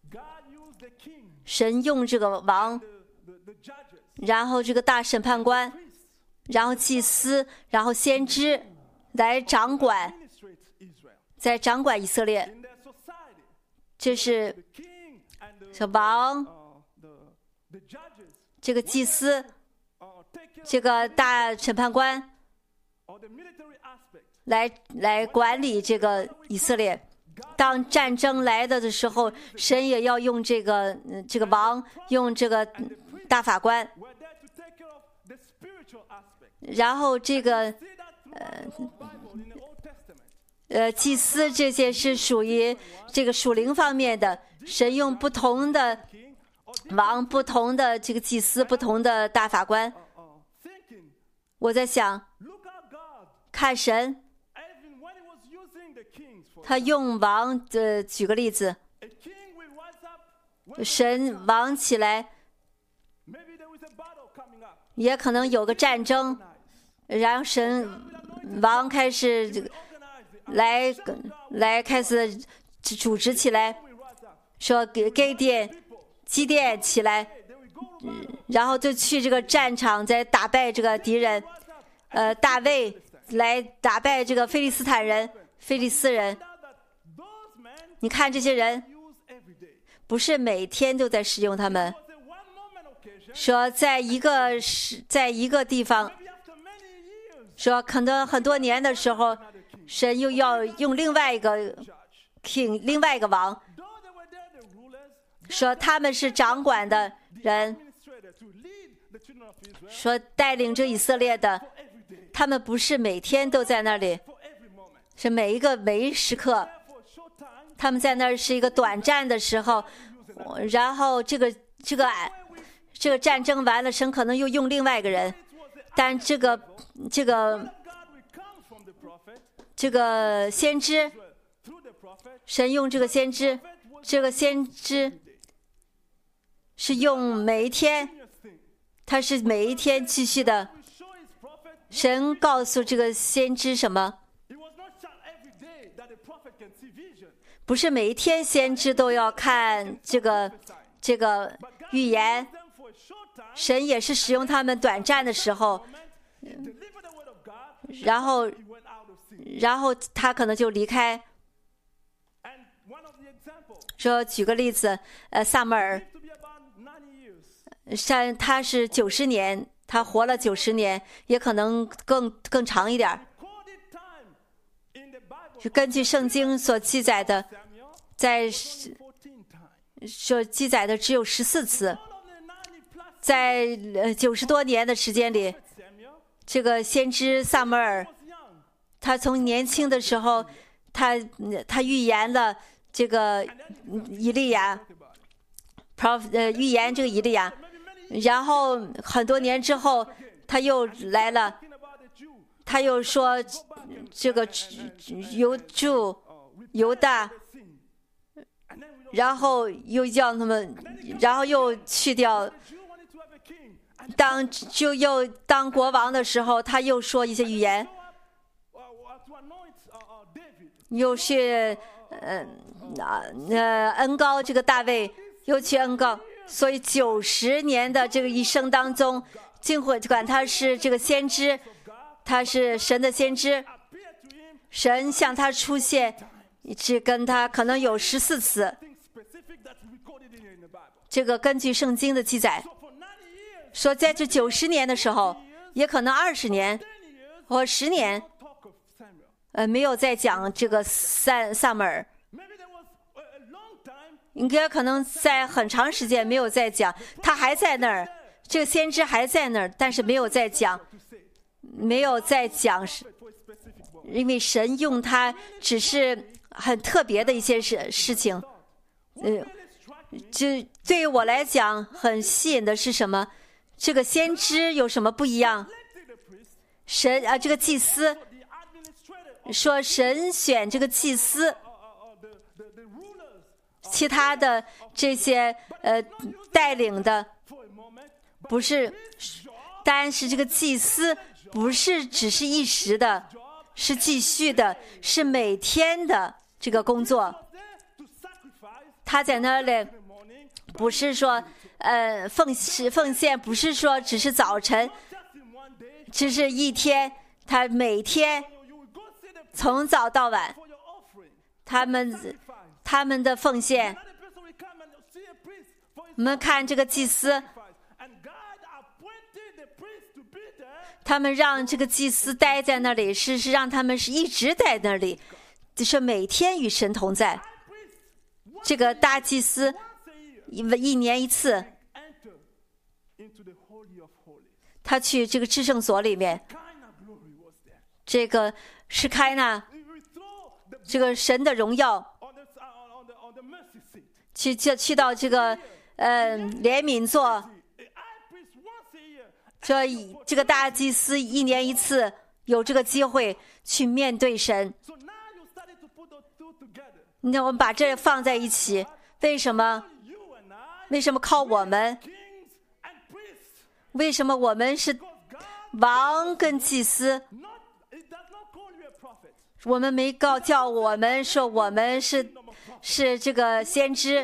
神用这个王，然后这个大审判官，然后祭司，然后先知来掌管，在掌管以色列。这是王，这个祭司，这个大审判官来管理这个以色列。当战争来的时候，神也要用这个王，用这个大法官，然后这个祭司，这些是属于这个属灵方面的。神用不同的王、不同的这个祭司、不同的大法官。我在想，看神，他用王举个例子，神王起来，也可能有个战争，然后神王开始开始组织起来，说基甸起来，然后就去这个战场，再打败这个敌人。大卫来打败这个菲利斯人。你看这些人，不是每天都在使用他们。说在一个地方，说可能很多年的时候，神又要用另外一个 king， 另外一个王，说他们是掌管的人，说带领着以色列的，他们不是每天都在那里，是每一时刻，他们在那儿是一个短暂的时候，然后这个战争完了，神可能又用另外一个人，但这个这个先知，神用这个先知，这个先知是用每一天，他是每一天继续的。神告诉这个先知什么？不是每一天先知都要看这个预言，神也是使用他们短暂的时候，然后他可能就离开。说举个例子，撒母耳，他是90年，他活了90年，也可能更长一点。根据圣经所记载的，所记载的只有14次，在90多年的时间里，这个先知撒母耳，他从年轻的时候，他预言了这个以利亚，预言这个以利亚，然后很多年之后，他又来了，他又说这个犹大，然后又叫他们，然后又去掉，又当国王的时候，他又说一些预言，又去恩膏这个大卫，又去恩膏，所以90年的这个一生当中，尽管他是这个先知，他是神的先知，神向他出现，只跟他可能有14次。这个根据圣经的记载，说在这90年的时候，也可能20年或10年，没有再讲这个撒母耳，应该可能在很长时间没有再讲，他还在那儿，这个先知还在那儿，但是没有再讲，因为神用他只是很特别的一些事情。就对于我来讲很吸引的是什么？这个先知有什么不一样？这个祭司说神选这个祭司，其他的这些带领的不是，但是这个祭司不是只是一时的，是继续的，是每天的这个工作。他在那里不是说奉献，不是说只是早晨，只是一天，他每天从早到晚，他们的奉献。我们看这个祭司，他们让这个祭司待在那里，是让他们是一直在那里，就是每天与神同在。这个大祭司1年1次，他去这个至圣所里面，这个是开纳，这个神的荣耀，去到这个怜悯座，这个大祭司1年1次有这个机会去面对神。那我们把这放在一起，为什么靠我们？为什么我们是王跟祭司？我们没叫我们说我们是这个先知，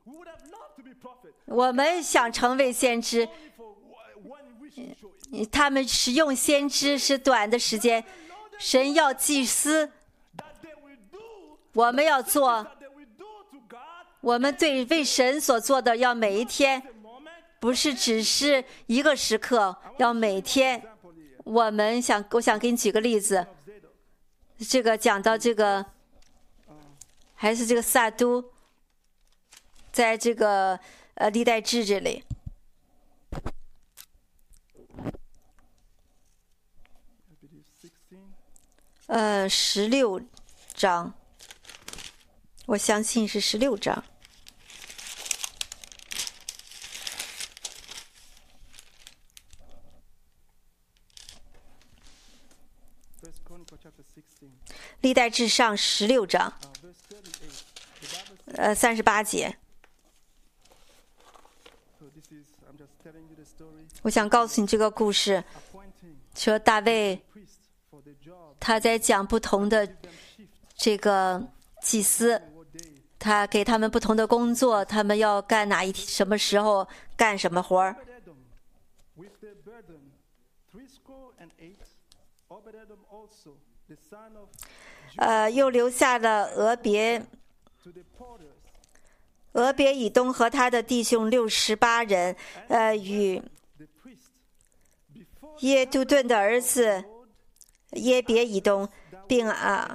我们想成为先知，他们使用先知是短的时间，神要祭司，我们要做，我们为神所做的要每一天，不是只是一个时刻，要每天。我想给你举个例子，这个讲到这个，还是这个撒都，在这个历代志这里。16章，我相信是16章。历历代志上16章38节。我想告诉你这个故事，说大卫他在讲不同的这个祭司，他给他们不同的工作，他们要干什么时候干什么活儿。又留下了俄别以东和他的弟兄68人，与耶杜顿的儿子耶别以东，并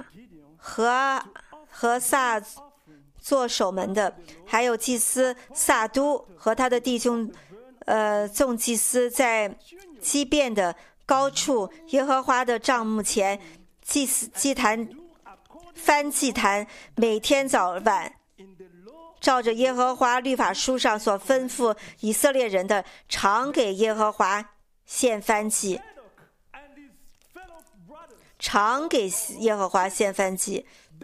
和萨做守门的，还有祭司萨都和他的弟兄众祭司，在基遍的高处耶和华的帐幕前翻祭坛，每天早晚照着耶和华律法书上所吩咐以色列人的，常给耶和华献燔祭，常给耶和华献燔祭。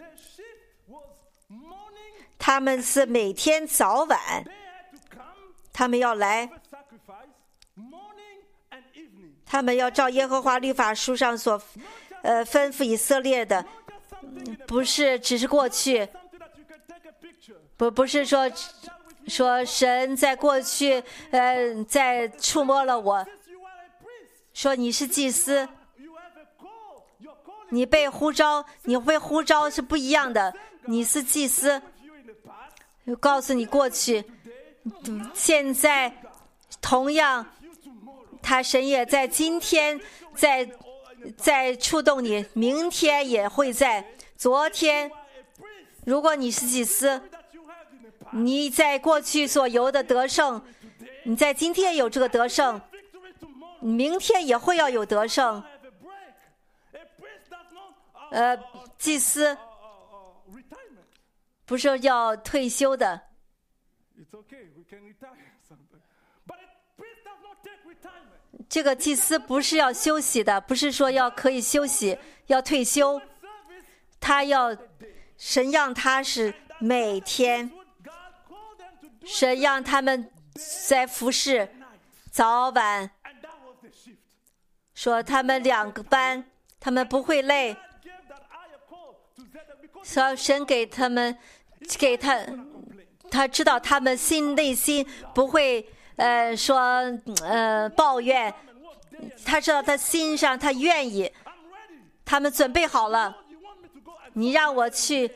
他们是每天早晚，他们要来，他们要照耶和华律法书上所吩咐以色列的，不是只是过去，不是说神在过去在触摸了我，说你是祭司，你被呼召是不一样的，你是祭司。告诉你过去，现在同样神也在今天在触动你，明天也会在，昨天如果你是祭司，你在过去所有的得胜，你在今天有这个得胜，明天也会要有得胜。祭司不是要退休的，这个祭司不是要休息的，不是说可以休息要退休，神让他是每天，神让他们在服侍早晚，说他们2个班，他们不会累，说神给他知道他们内心不会说抱怨，他知道他心上他愿意，他们准备好了，你让我去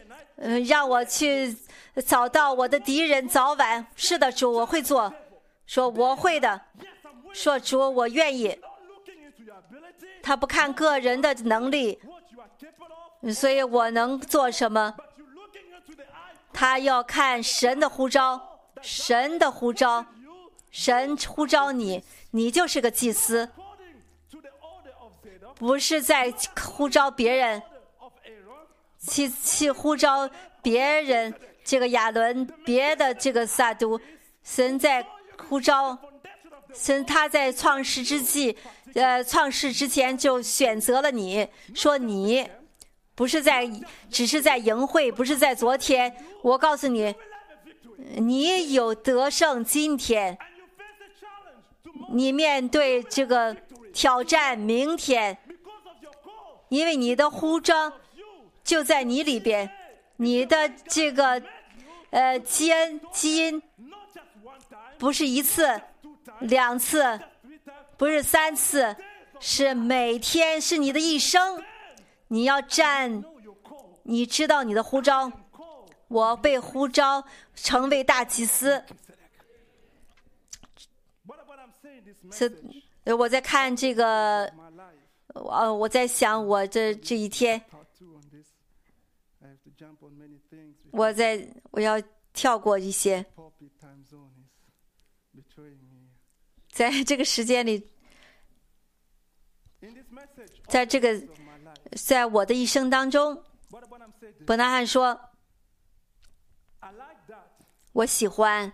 找到我的敌人早晚，是的主我会做，说我会的，说主我愿意，他不看个人的能力，所以我能做什么，他要看神的呼召，神呼召你，你就是个祭司，不是在呼召别人，去呼召别人，这个亚伦，别的这个撒都，神在呼召，神他在创世之前就选择了你，说你不是只是在营会，不是在昨天，我告诉你，你有得胜今天，你面对这个挑战明天，因为你的呼召就在你里边，你的这个基因不是1次2次，不是3次，是每天，是你的一生，你要你知道你的呼召，我被呼召成为大祭司。我在看这个，我在想我这一天，我要跳过一些，在这个时间里，在我的一生当中，伯拿罕说，我喜欢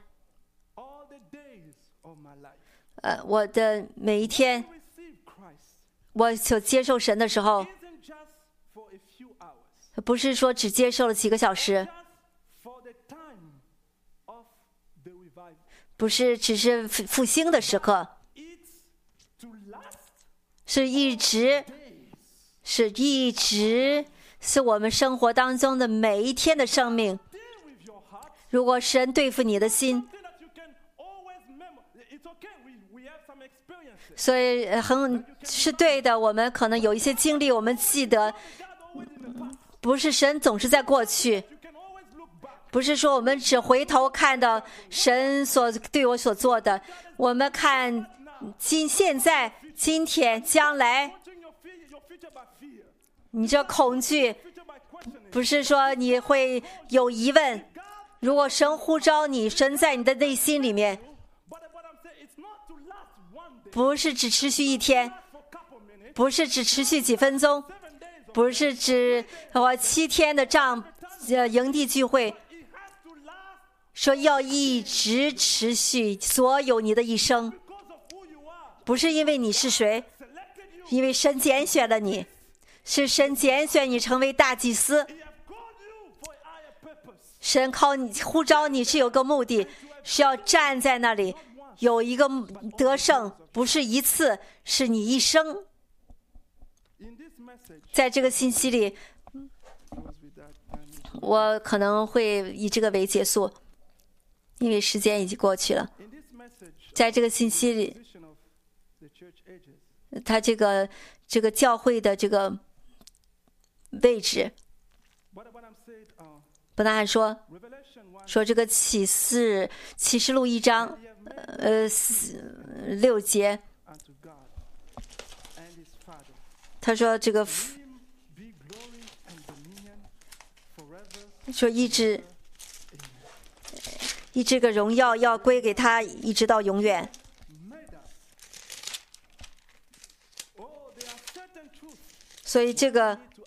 我的每一天，我所接受神的时候， 不是说只接受了几个小时， just for the time of the revival. 不是只是复兴的时刻， It's to last 是一直 days. 是我们生活当中的每一天的生命。 Deal with your heart. 如果神对付你的心， Something that you can always remember. It's okay. We have some experiences. 所以是对的。我们可能有一些经历，我们记得， God always in the past. 不是神总是在过去， You can always look back. 不是说我们只回头看到神对我所做的，我们看现在、今天、将来。 Watching your future by fear. 你这恐惧 Future by questioning. 不是说你会有疑问，如果神呼召你，神在你的内心里面， But what I'm saying, it's not to last one day. 不是只持续一天， Last for a couple minutes. 不是只持续几分钟， 7 days. Of 不是指7天的营地聚会， it has to last 说要一直持续所有你的一生， because of who you are. 不是因为你是谁， Selected you. 因为神拣选了你，是神拣选你成为大祭司， He have called you for a higher purpose. 神呼召你是有个目的，是要站在那里有一个得胜，不是一次，是你一生。 In this message, 在这个信息里， I was with that. And 我可能会以这个为结束，因为时间已经过去了。 in this message, 在这个信息里， position of the church ages. 他这个教会的这个位置， What I'm saying, 伯纳汉说 Revelation 1. 说这个启示录1章6节， Unto God and His Father. 他说这个 Him be glory and dominion forever. 说一直个荣耀要归给他，一直到永远。 Made us. Oh, there are certain truths 所以这个 we need to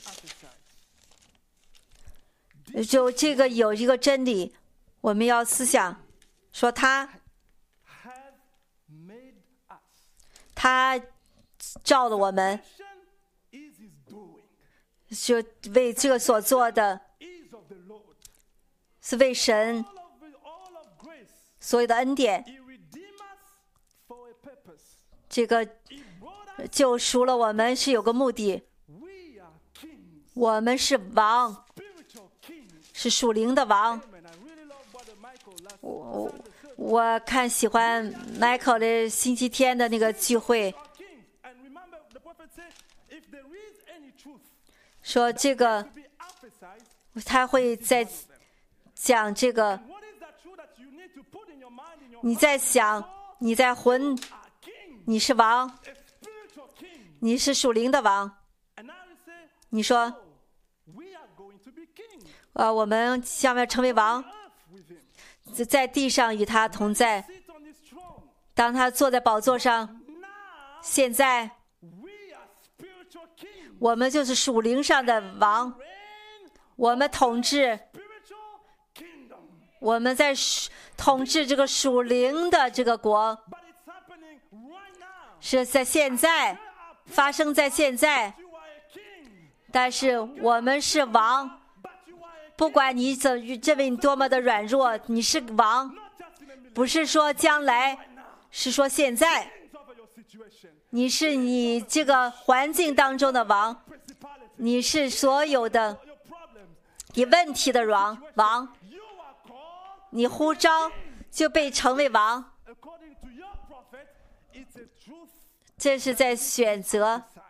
emphasize. 就这个有一个真理，我们要思想，说他 Have made us. 他造了我们， Salvation is His doing. 就为这个所做的 Is of the Lord. 是为神 All of grace. 所有的恩典， He redeemed us for a purpose. 这个 He brought us. 救赎了我们是有个目的， We are kings, 我们是王， spiritual kings. 是属灵的王。 Amen. I really love Brother Michael last 我喜欢 Michael 的星期天的那个聚会， Our kings. And remember, the prophet said, if there is any truth 说这个 to be emphasized, 他会在讲这个， what is that truth that you need to put in your mind, in your 你在想，你在魂， are king, 你是王， a spiritual king. 你是属灵的王。 And now you say, 你说， oh, we are going to be kings 我们将要成为王， earth with him. 在地上与他同在。 Sit on his throne. 当他坐在宝座上， Now 现在 we are spiritual kings. 我们就是属灵上的王， Reign 我们统治， spiritual kingdom. 我们在统治这个属灵的这个国， But it's happening right now. 是在现在发生在现在。 You are a king, 但是我们是王， but you are a 不管你这位多么的软弱，你是王， not just in a minute, 不是说将来， now. 是说现在， Kings over your situation. 你是你这个环境当中的王， Principality. 你是所有的 Your problems. 有问题的王。 You are called 你呼召就被称为王， according to your prophet. It's a truth 这是在选择 size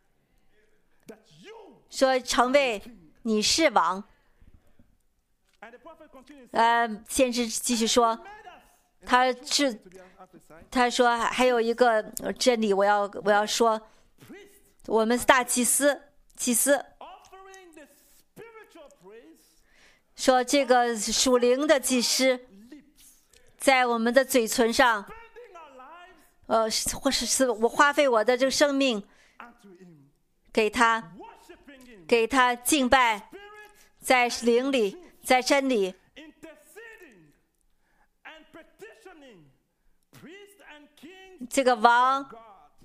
that you 说成为你是王。 and the prophet continues. 先知继续说， Made us 他 to be emphasized. 他说还有一个真理，我要说， Priest 我们是大祭司，祭司 offering the spiritual praise. 说这个属灵的祭司 Lips 在我们的嘴唇上， spending our lives 或是我花费我的这个生命 unto him. 给他， Worshiping him. 给他敬拜， Spirit 在灵里，在真理， interceding and petitioning priest and king 这个王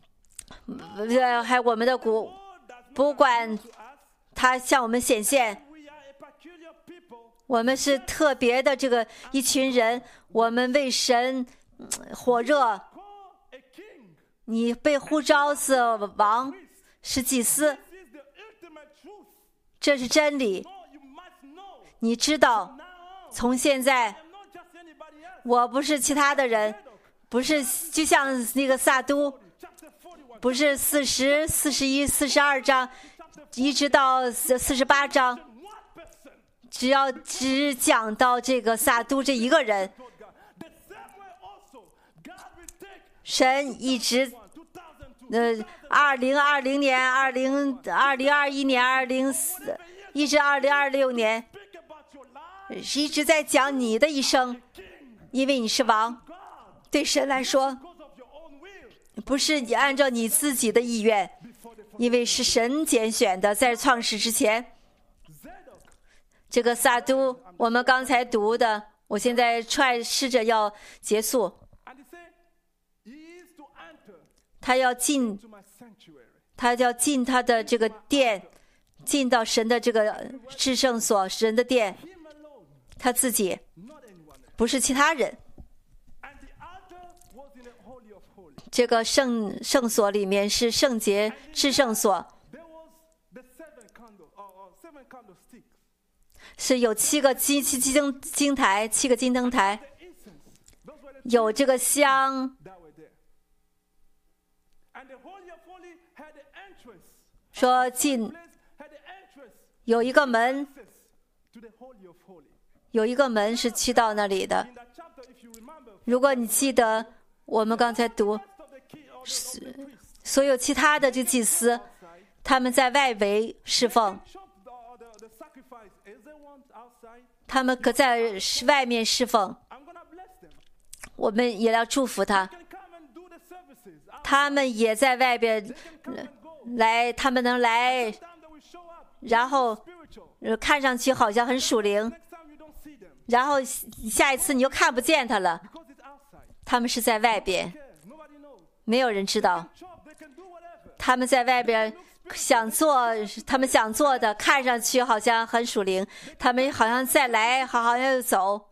God. 还有我们的国， God does 不 not 管 to us. 他向我们显现， We 我们是特别的这个一群人，我们为神火热。你被呼召是王，是祭司，这是真理。你知道，从现在我不是其他的人，不是就像那个撒都，不是40、41、42章一直到48章，只讲到这个撒都这一个人。神一直2020年、2021年、一直2026年，一直在讲你的一生，因为你是王。对神来说，不是你按照你自己的意愿，因为是神拣选的，在创世之前。这个撒都我们刚才读的，我现在试着要结束。他要进他的这个殿，进到神的这个至圣所，神的殿，他自己，不是其他人。这个圣所里面是圣洁至圣所，是有7个金台，7个金灯台，有这个香。说进有一个门，有一个门是去到那里的。如果你记得我们刚才读，所有其他的这祭司，他们在外围侍奉，他们可在外面侍奉，我们也要祝福他。他们也在外边来，他们能来，然后看上去好像很属灵，然后下一次你就看不见他了。他们是在外边，没有人知道。他们在外边想做他们想做的，看上去好像很属灵，他们好像再来，好像又走。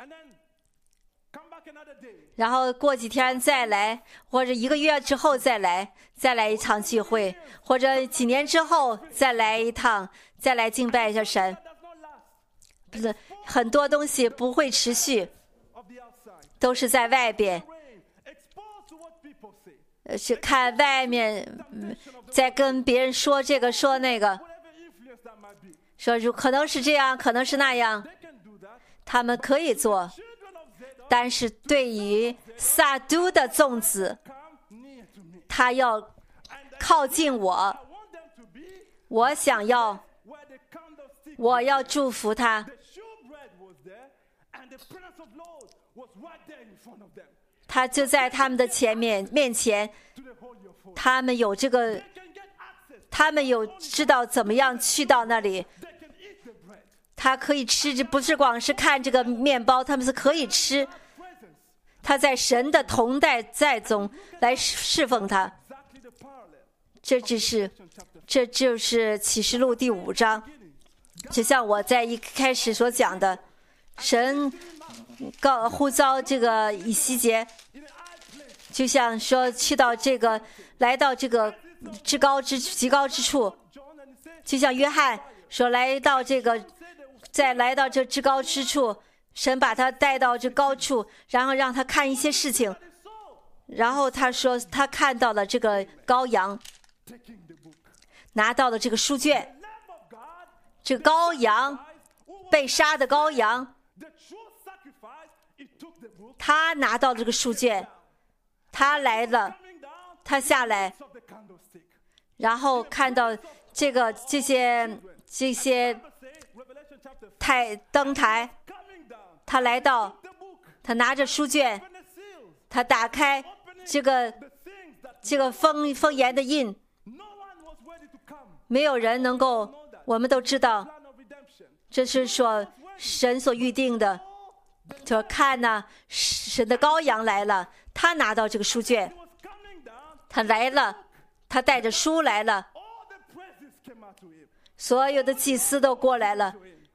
然后过几天再来，或者1个月之后再来一场聚会，或者几年之后再来一趟，再来敬拜一下神。不是，很多东西不会持续，都是在外边，去看外面，在跟别人说这个说那个，说可能是这样，可能是那样，他们可以做。但是对于撒都的粽子，他要靠近我，我要祝福他。他就在他们的面前，他们有知道怎么样去到那里。他可以吃，不是光是看这个面包，他们是可以吃。他在神的同在中来侍奉他。这就是启示录第5章，就像我在一开始所讲的，神呼召这个以西结，就像说去到这个来到这个极高之处，就像约翰说再来到这至高之处，神把他带到这高处，然后让他看一些事情，然后他说他看到了这个羔羊，拿到了这个书卷，这个羔羊被杀的羔羊，他拿到这个书卷，他来了，他下来，然后看到这些灯台，他来到，他拿着书卷，他打开这个封严的印，没有人能够，我们都知道，这是说神所预定的。说看呐，神的羔羊来了，他拿到这个书卷，他来了，他带着书来了，所有的祭司都过来了，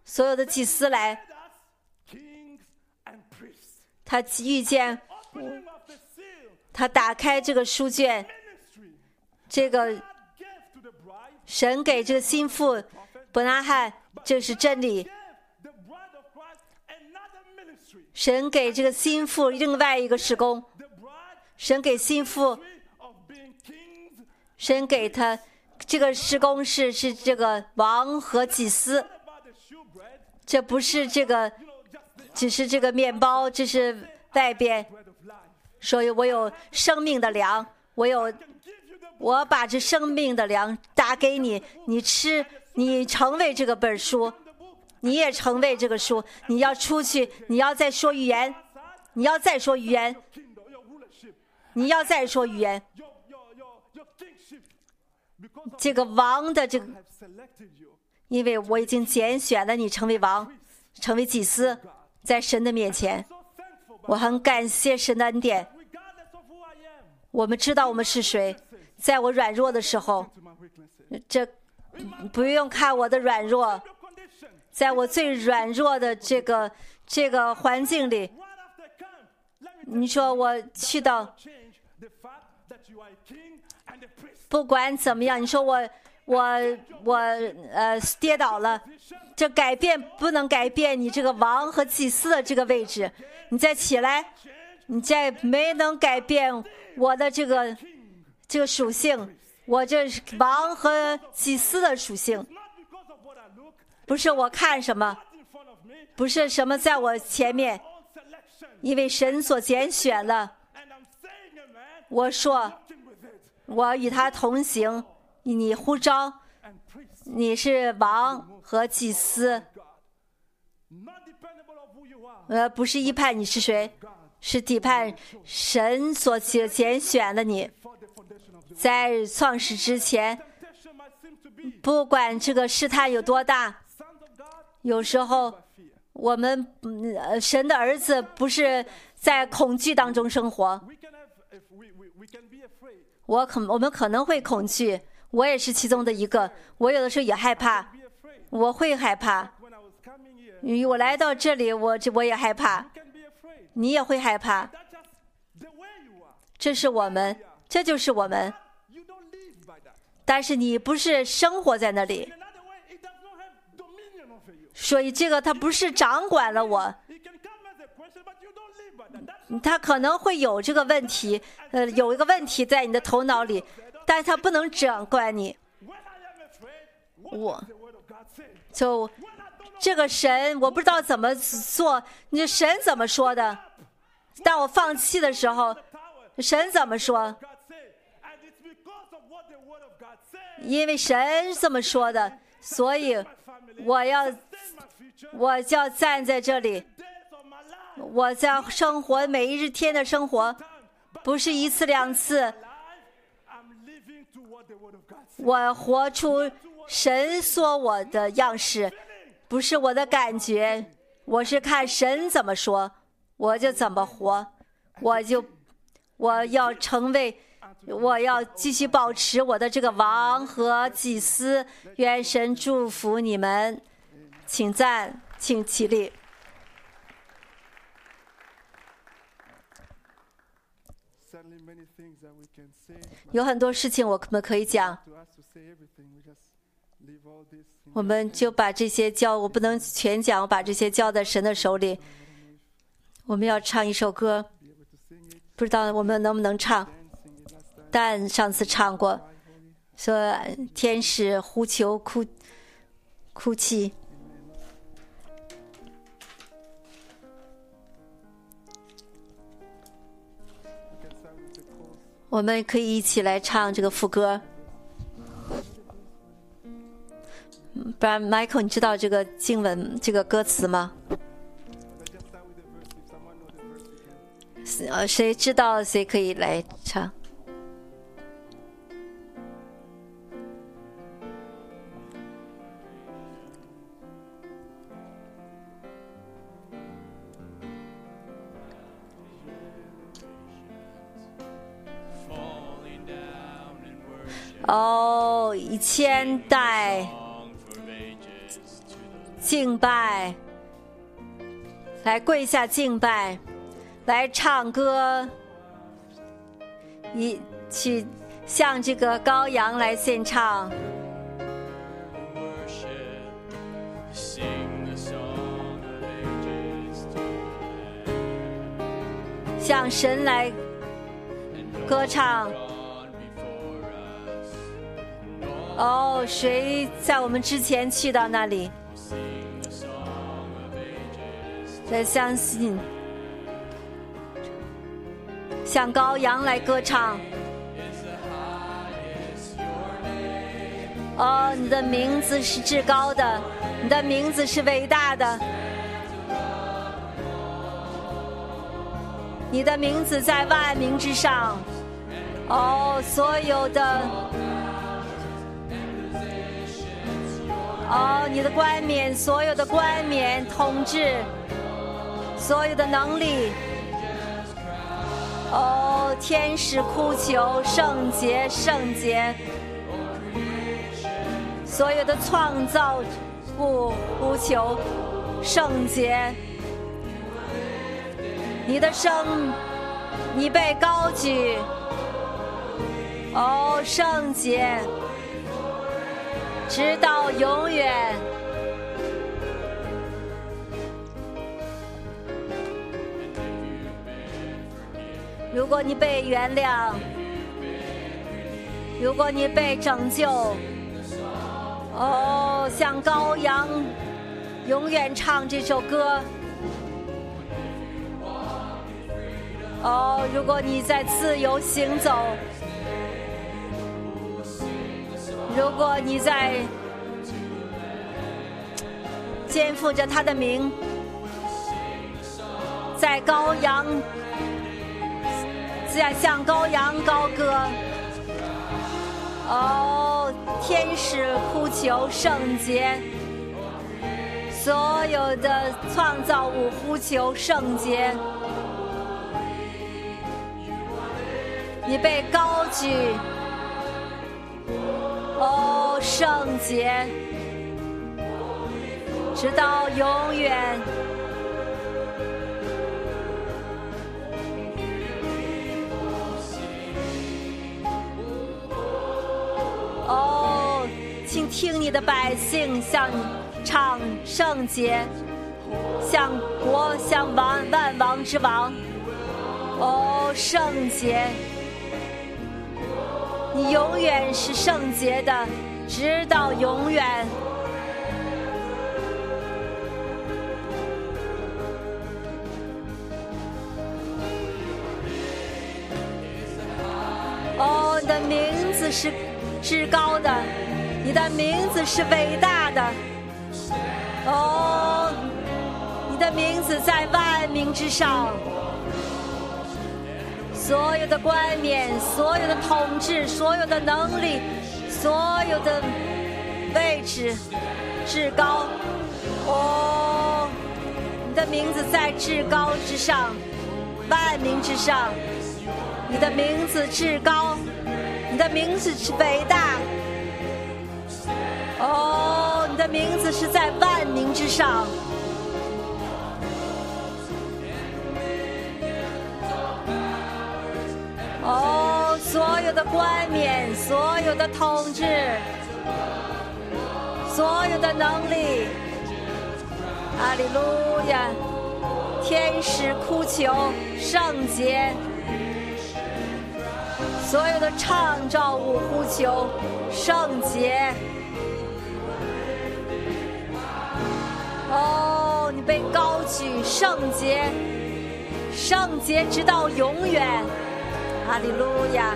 所有的祭司来， kings and priests. 他遇见 Opening of the seal, 他打开这个书卷， ministry 这个 God gave to the bride, 神给这个心腹伯拿汉，这是真理。 gave the bride of Christ another ministry. 神给这个心腹另外一个事工， The bride 神给心腹， of being kings, 神给他这个事工是这个王和祭司， not about the shewbread, 这不是这个， just the 只是这个面包，这是外边。 bread of life. 所以我有生命的粮，我有， Can give you the 我把这生命的粮打给你，你吃，你成为这个本书， the book. 你也成为这个书。你要出去，你要再说语言，你要再说语言， Kingdom, your rulership, 你要再说语言。 your kingship. Because of 这个王的这个， I have selected you. 因为我已经拣选了你成为王，成为祭司，在神的面前， So thankful, but 我很感谢神的恩典。 regardless of who I am, 我们知道我们是谁，在我软弱的时候， to my weaknesses. 这不用看我的软弱， Your condition, 在我最软弱的这个环境里， right after camp, let me 你说我去到 change the fact that you are a king and a priest. 不管怎么样，你说我跌倒了，这改变不能改变你这个王和祭司的这个位置，你再起来，你再没能改变我的这个属性，我这是王和祭司的属性， Not because of what I look, 不是我看什么， not in front of me, 不是什么在我前面， all selection. 因为神所拣选了。 And I'm saying it, man, 我说 walking with it. 我与他同行，你呼召， And priest, 你是王和祭司， God. Not dependable of who you are. 不是依盼你是谁， God, 是底盼神所拣选的你。 for the foundation of the world. 在创世之前， Temptation might seem to be 不管这个试探有多大， sons of God 有时候 by fear. 我们神的儿子不是在恐惧当中生活， We can have, if we can be afraid. 我们可能会恐惧，我也是其中的一个，我有的时候也害怕， Be afraid. 我会害怕。 When I was coming here, 与我来到这里，我也害怕， you can be afraid. 你也会害怕。 That's just the way you are. 这是我们，这就是我们。 You don't live by that. 但是你不是生活在那里， In another way, it does not have dominion over you. 所以这个它不是掌管了我， It can come as a question, but you don't live by that. That's 它可能会有这个问题，有一个问题在你的头脑里，但是它不能掌管你。 when I am afraid, what 我 does the word of God say? 就 When I don't know 这个神，我不知道怎么做，你神怎么说的？当我放弃的时候， the power, 神怎么说？ God say, and it's because of what the word of God says, 因为神这么说的，所以 my family, 我要 sustain my future, 我就要站在这里， days of my life, 我在生活每一天的生活，不是一次两次， life, I'm living to what the word of God says. 我活出神说我的样式，不是我的感觉，我是看神怎么说，我就怎么活，我要成为，我要继续保持我的这个王和祭司。愿神祝福你们，请站，请起立。 Certainly many things that we can say. 有很多事情我们可以讲， To us to say everything, we just leave all this in 我们就把这些交，我不能全讲，我把这些交在神的手里。我们要唱一首歌， be able to sing it, 不知道我们能不能唱， sing it last time. 但上次唱过， Holy, 说天使呼求哭泣。 we can start with the chorus. 我们可以一起来唱这个副歌。不然，Michael，你知道这个经文这个歌词吗？ Let's just start with the verse. If someone knows the verse, you can. 谁知道谁可以来唱？ falling down in worship, 哦，1000代 song from ages to the 敬拜，来跪下敬拜，来唱歌，一起向这个羔羊来献唱。向神来歌唱。哦，谁在我们之前去到那里？来相信，向羔羊来歌唱。哦，你的名字是至高的，你的名字是伟大的，你的名字在万民之上。哦，所有的，哦，你的冠冕，所有的冠冕统治，所有的能力。哦，天使哭求，圣洁，圣洁。所有的创造物呼求圣洁，你的声，你被高举，哦，圣洁，直到永远。如果你被原谅，如果你被拯救，哦，像羔羊永远唱这首歌。哦，如果你在自由行走，如果你在肩负着他的名，在羔羊，在向羔羊高歌。哦，天使呼求圣洁，所有的创造物呼求圣洁。你被高举，哦，圣洁，直到永远。哦，请听你的百姓向唱圣洁，向国，向万王之王。哦，圣洁，你永远是圣洁的，直到永远。哦，你的名字是至高的，你的名字是伟大的。哦，你的名字在万民之上。所有的冠冕，所有的统治，所有的能力，所有的位置，至高。哦，你的名字在至高之上，万民之上。你的名字至高，你的名字是伟大。哦，你的名字是在万民之上。哦，所有的冠冕，所有的统治，所有的能力，哈利路亚！天使哭求圣洁，所有的创造物呼求圣洁。哦，你被高举，圣洁，圣洁直到永远。哈利路亚！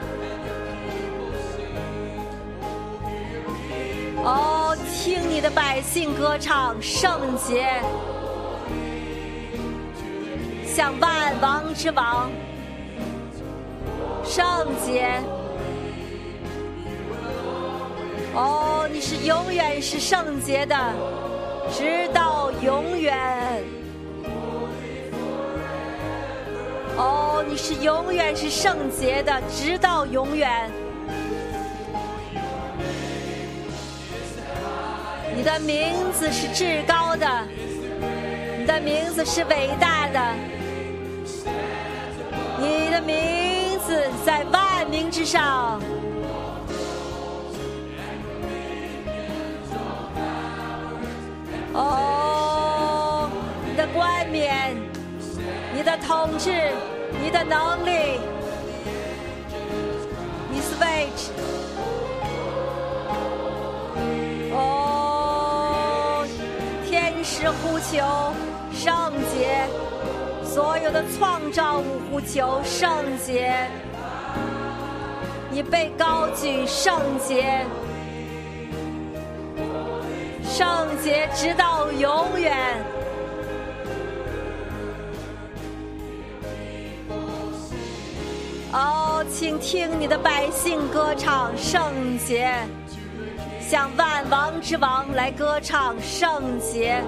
哦，听你的百姓歌唱圣洁，向万王之王，圣洁。哦，你是永远是圣洁的，直到永远。哦，你是永远是圣洁的，直到永远。你的名字是至高的，你的名字是伟大的，你的名字在万民之上。哦，你的冠冕，你的统治，你的能力，你是位置。哦，天使呼求圣洁，所有的创造物呼求圣洁，你被高举圣洁。圣洁直到永远。哦，请听你的百姓歌唱圣洁，向万王之王来歌唱圣洁。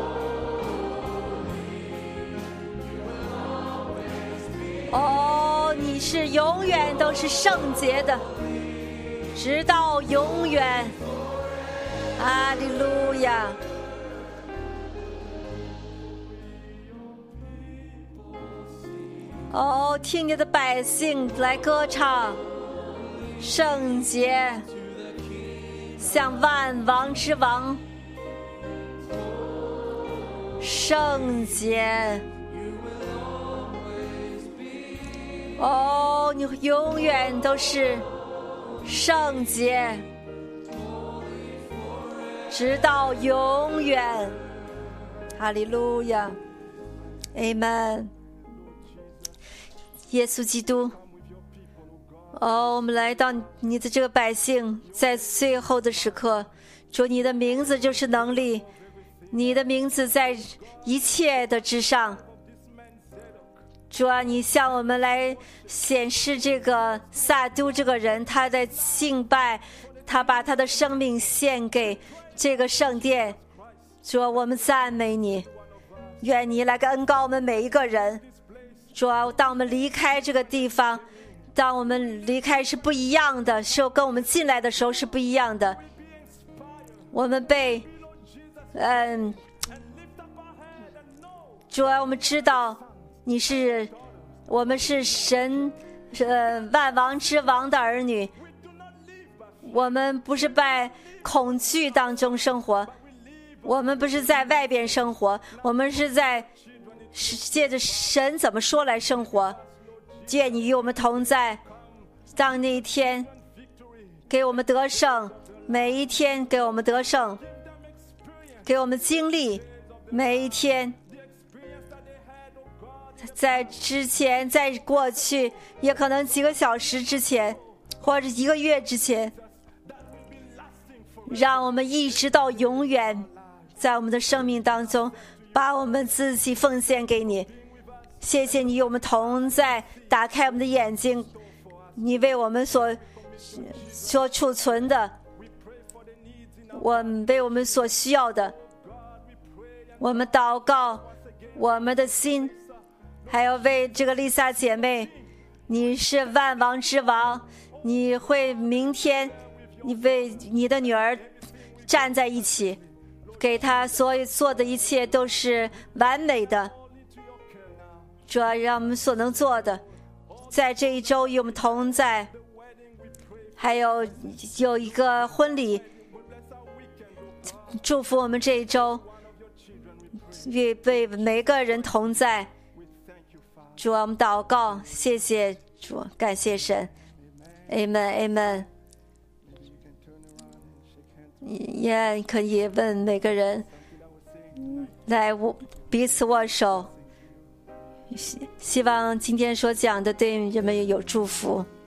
哦，你是永远都是圣洁的，直到永远。哈利路亚！哦，听你的百姓来歌唱圣洁，向万王之王圣洁。哦，你永远都是圣洁，直到永远。哈利路亚 Amen。 耶稣基督，哦，我们来到你的这个百姓，在最后的时刻，主，你的名字就是能力，你的名字在一切的之上。主啊，你向我们来显示这个撒都这个人，他在敬拜，他把他的生命献给这个圣殿。主啊，我们赞美你，愿你来恩膏我们每一个人。主啊，当我们离开这个地方，当我们离开是不一样的，是跟我们进来的时候是不一样的。我们被主啊，我们知道我们是神万王之王的儿女，我们不是在恐惧当中生活，我们不是在外边生活，我们是在借着神怎么说来生活。愿你与我们同在，当那一天给我们得胜，每一天给我们得胜，给我们经历每一天。在之前，在过去，也可能几个小时之前，或者1个月之前，让我们一直到永远，在我们的生命当中把我们自己奉献给你。谢谢你与我们同在，打开我们的眼睛，你为我们所储存的，我们为我们所需要的，我们祷告我们的心，还要为这个丽莎姐妹，你是万王之王，你会明天你为你的女儿站在一起，给她所有做的一切都是完美的。主要让我们所能做的，在这一周与我们同在，还有一个婚礼，祝福我们这一周与为每个人同在。主啊，我们祷告，谢谢主，感谢神 Amen Amen。 也可以问每个人来彼此握手，希望今天所讲的对人们有祝福。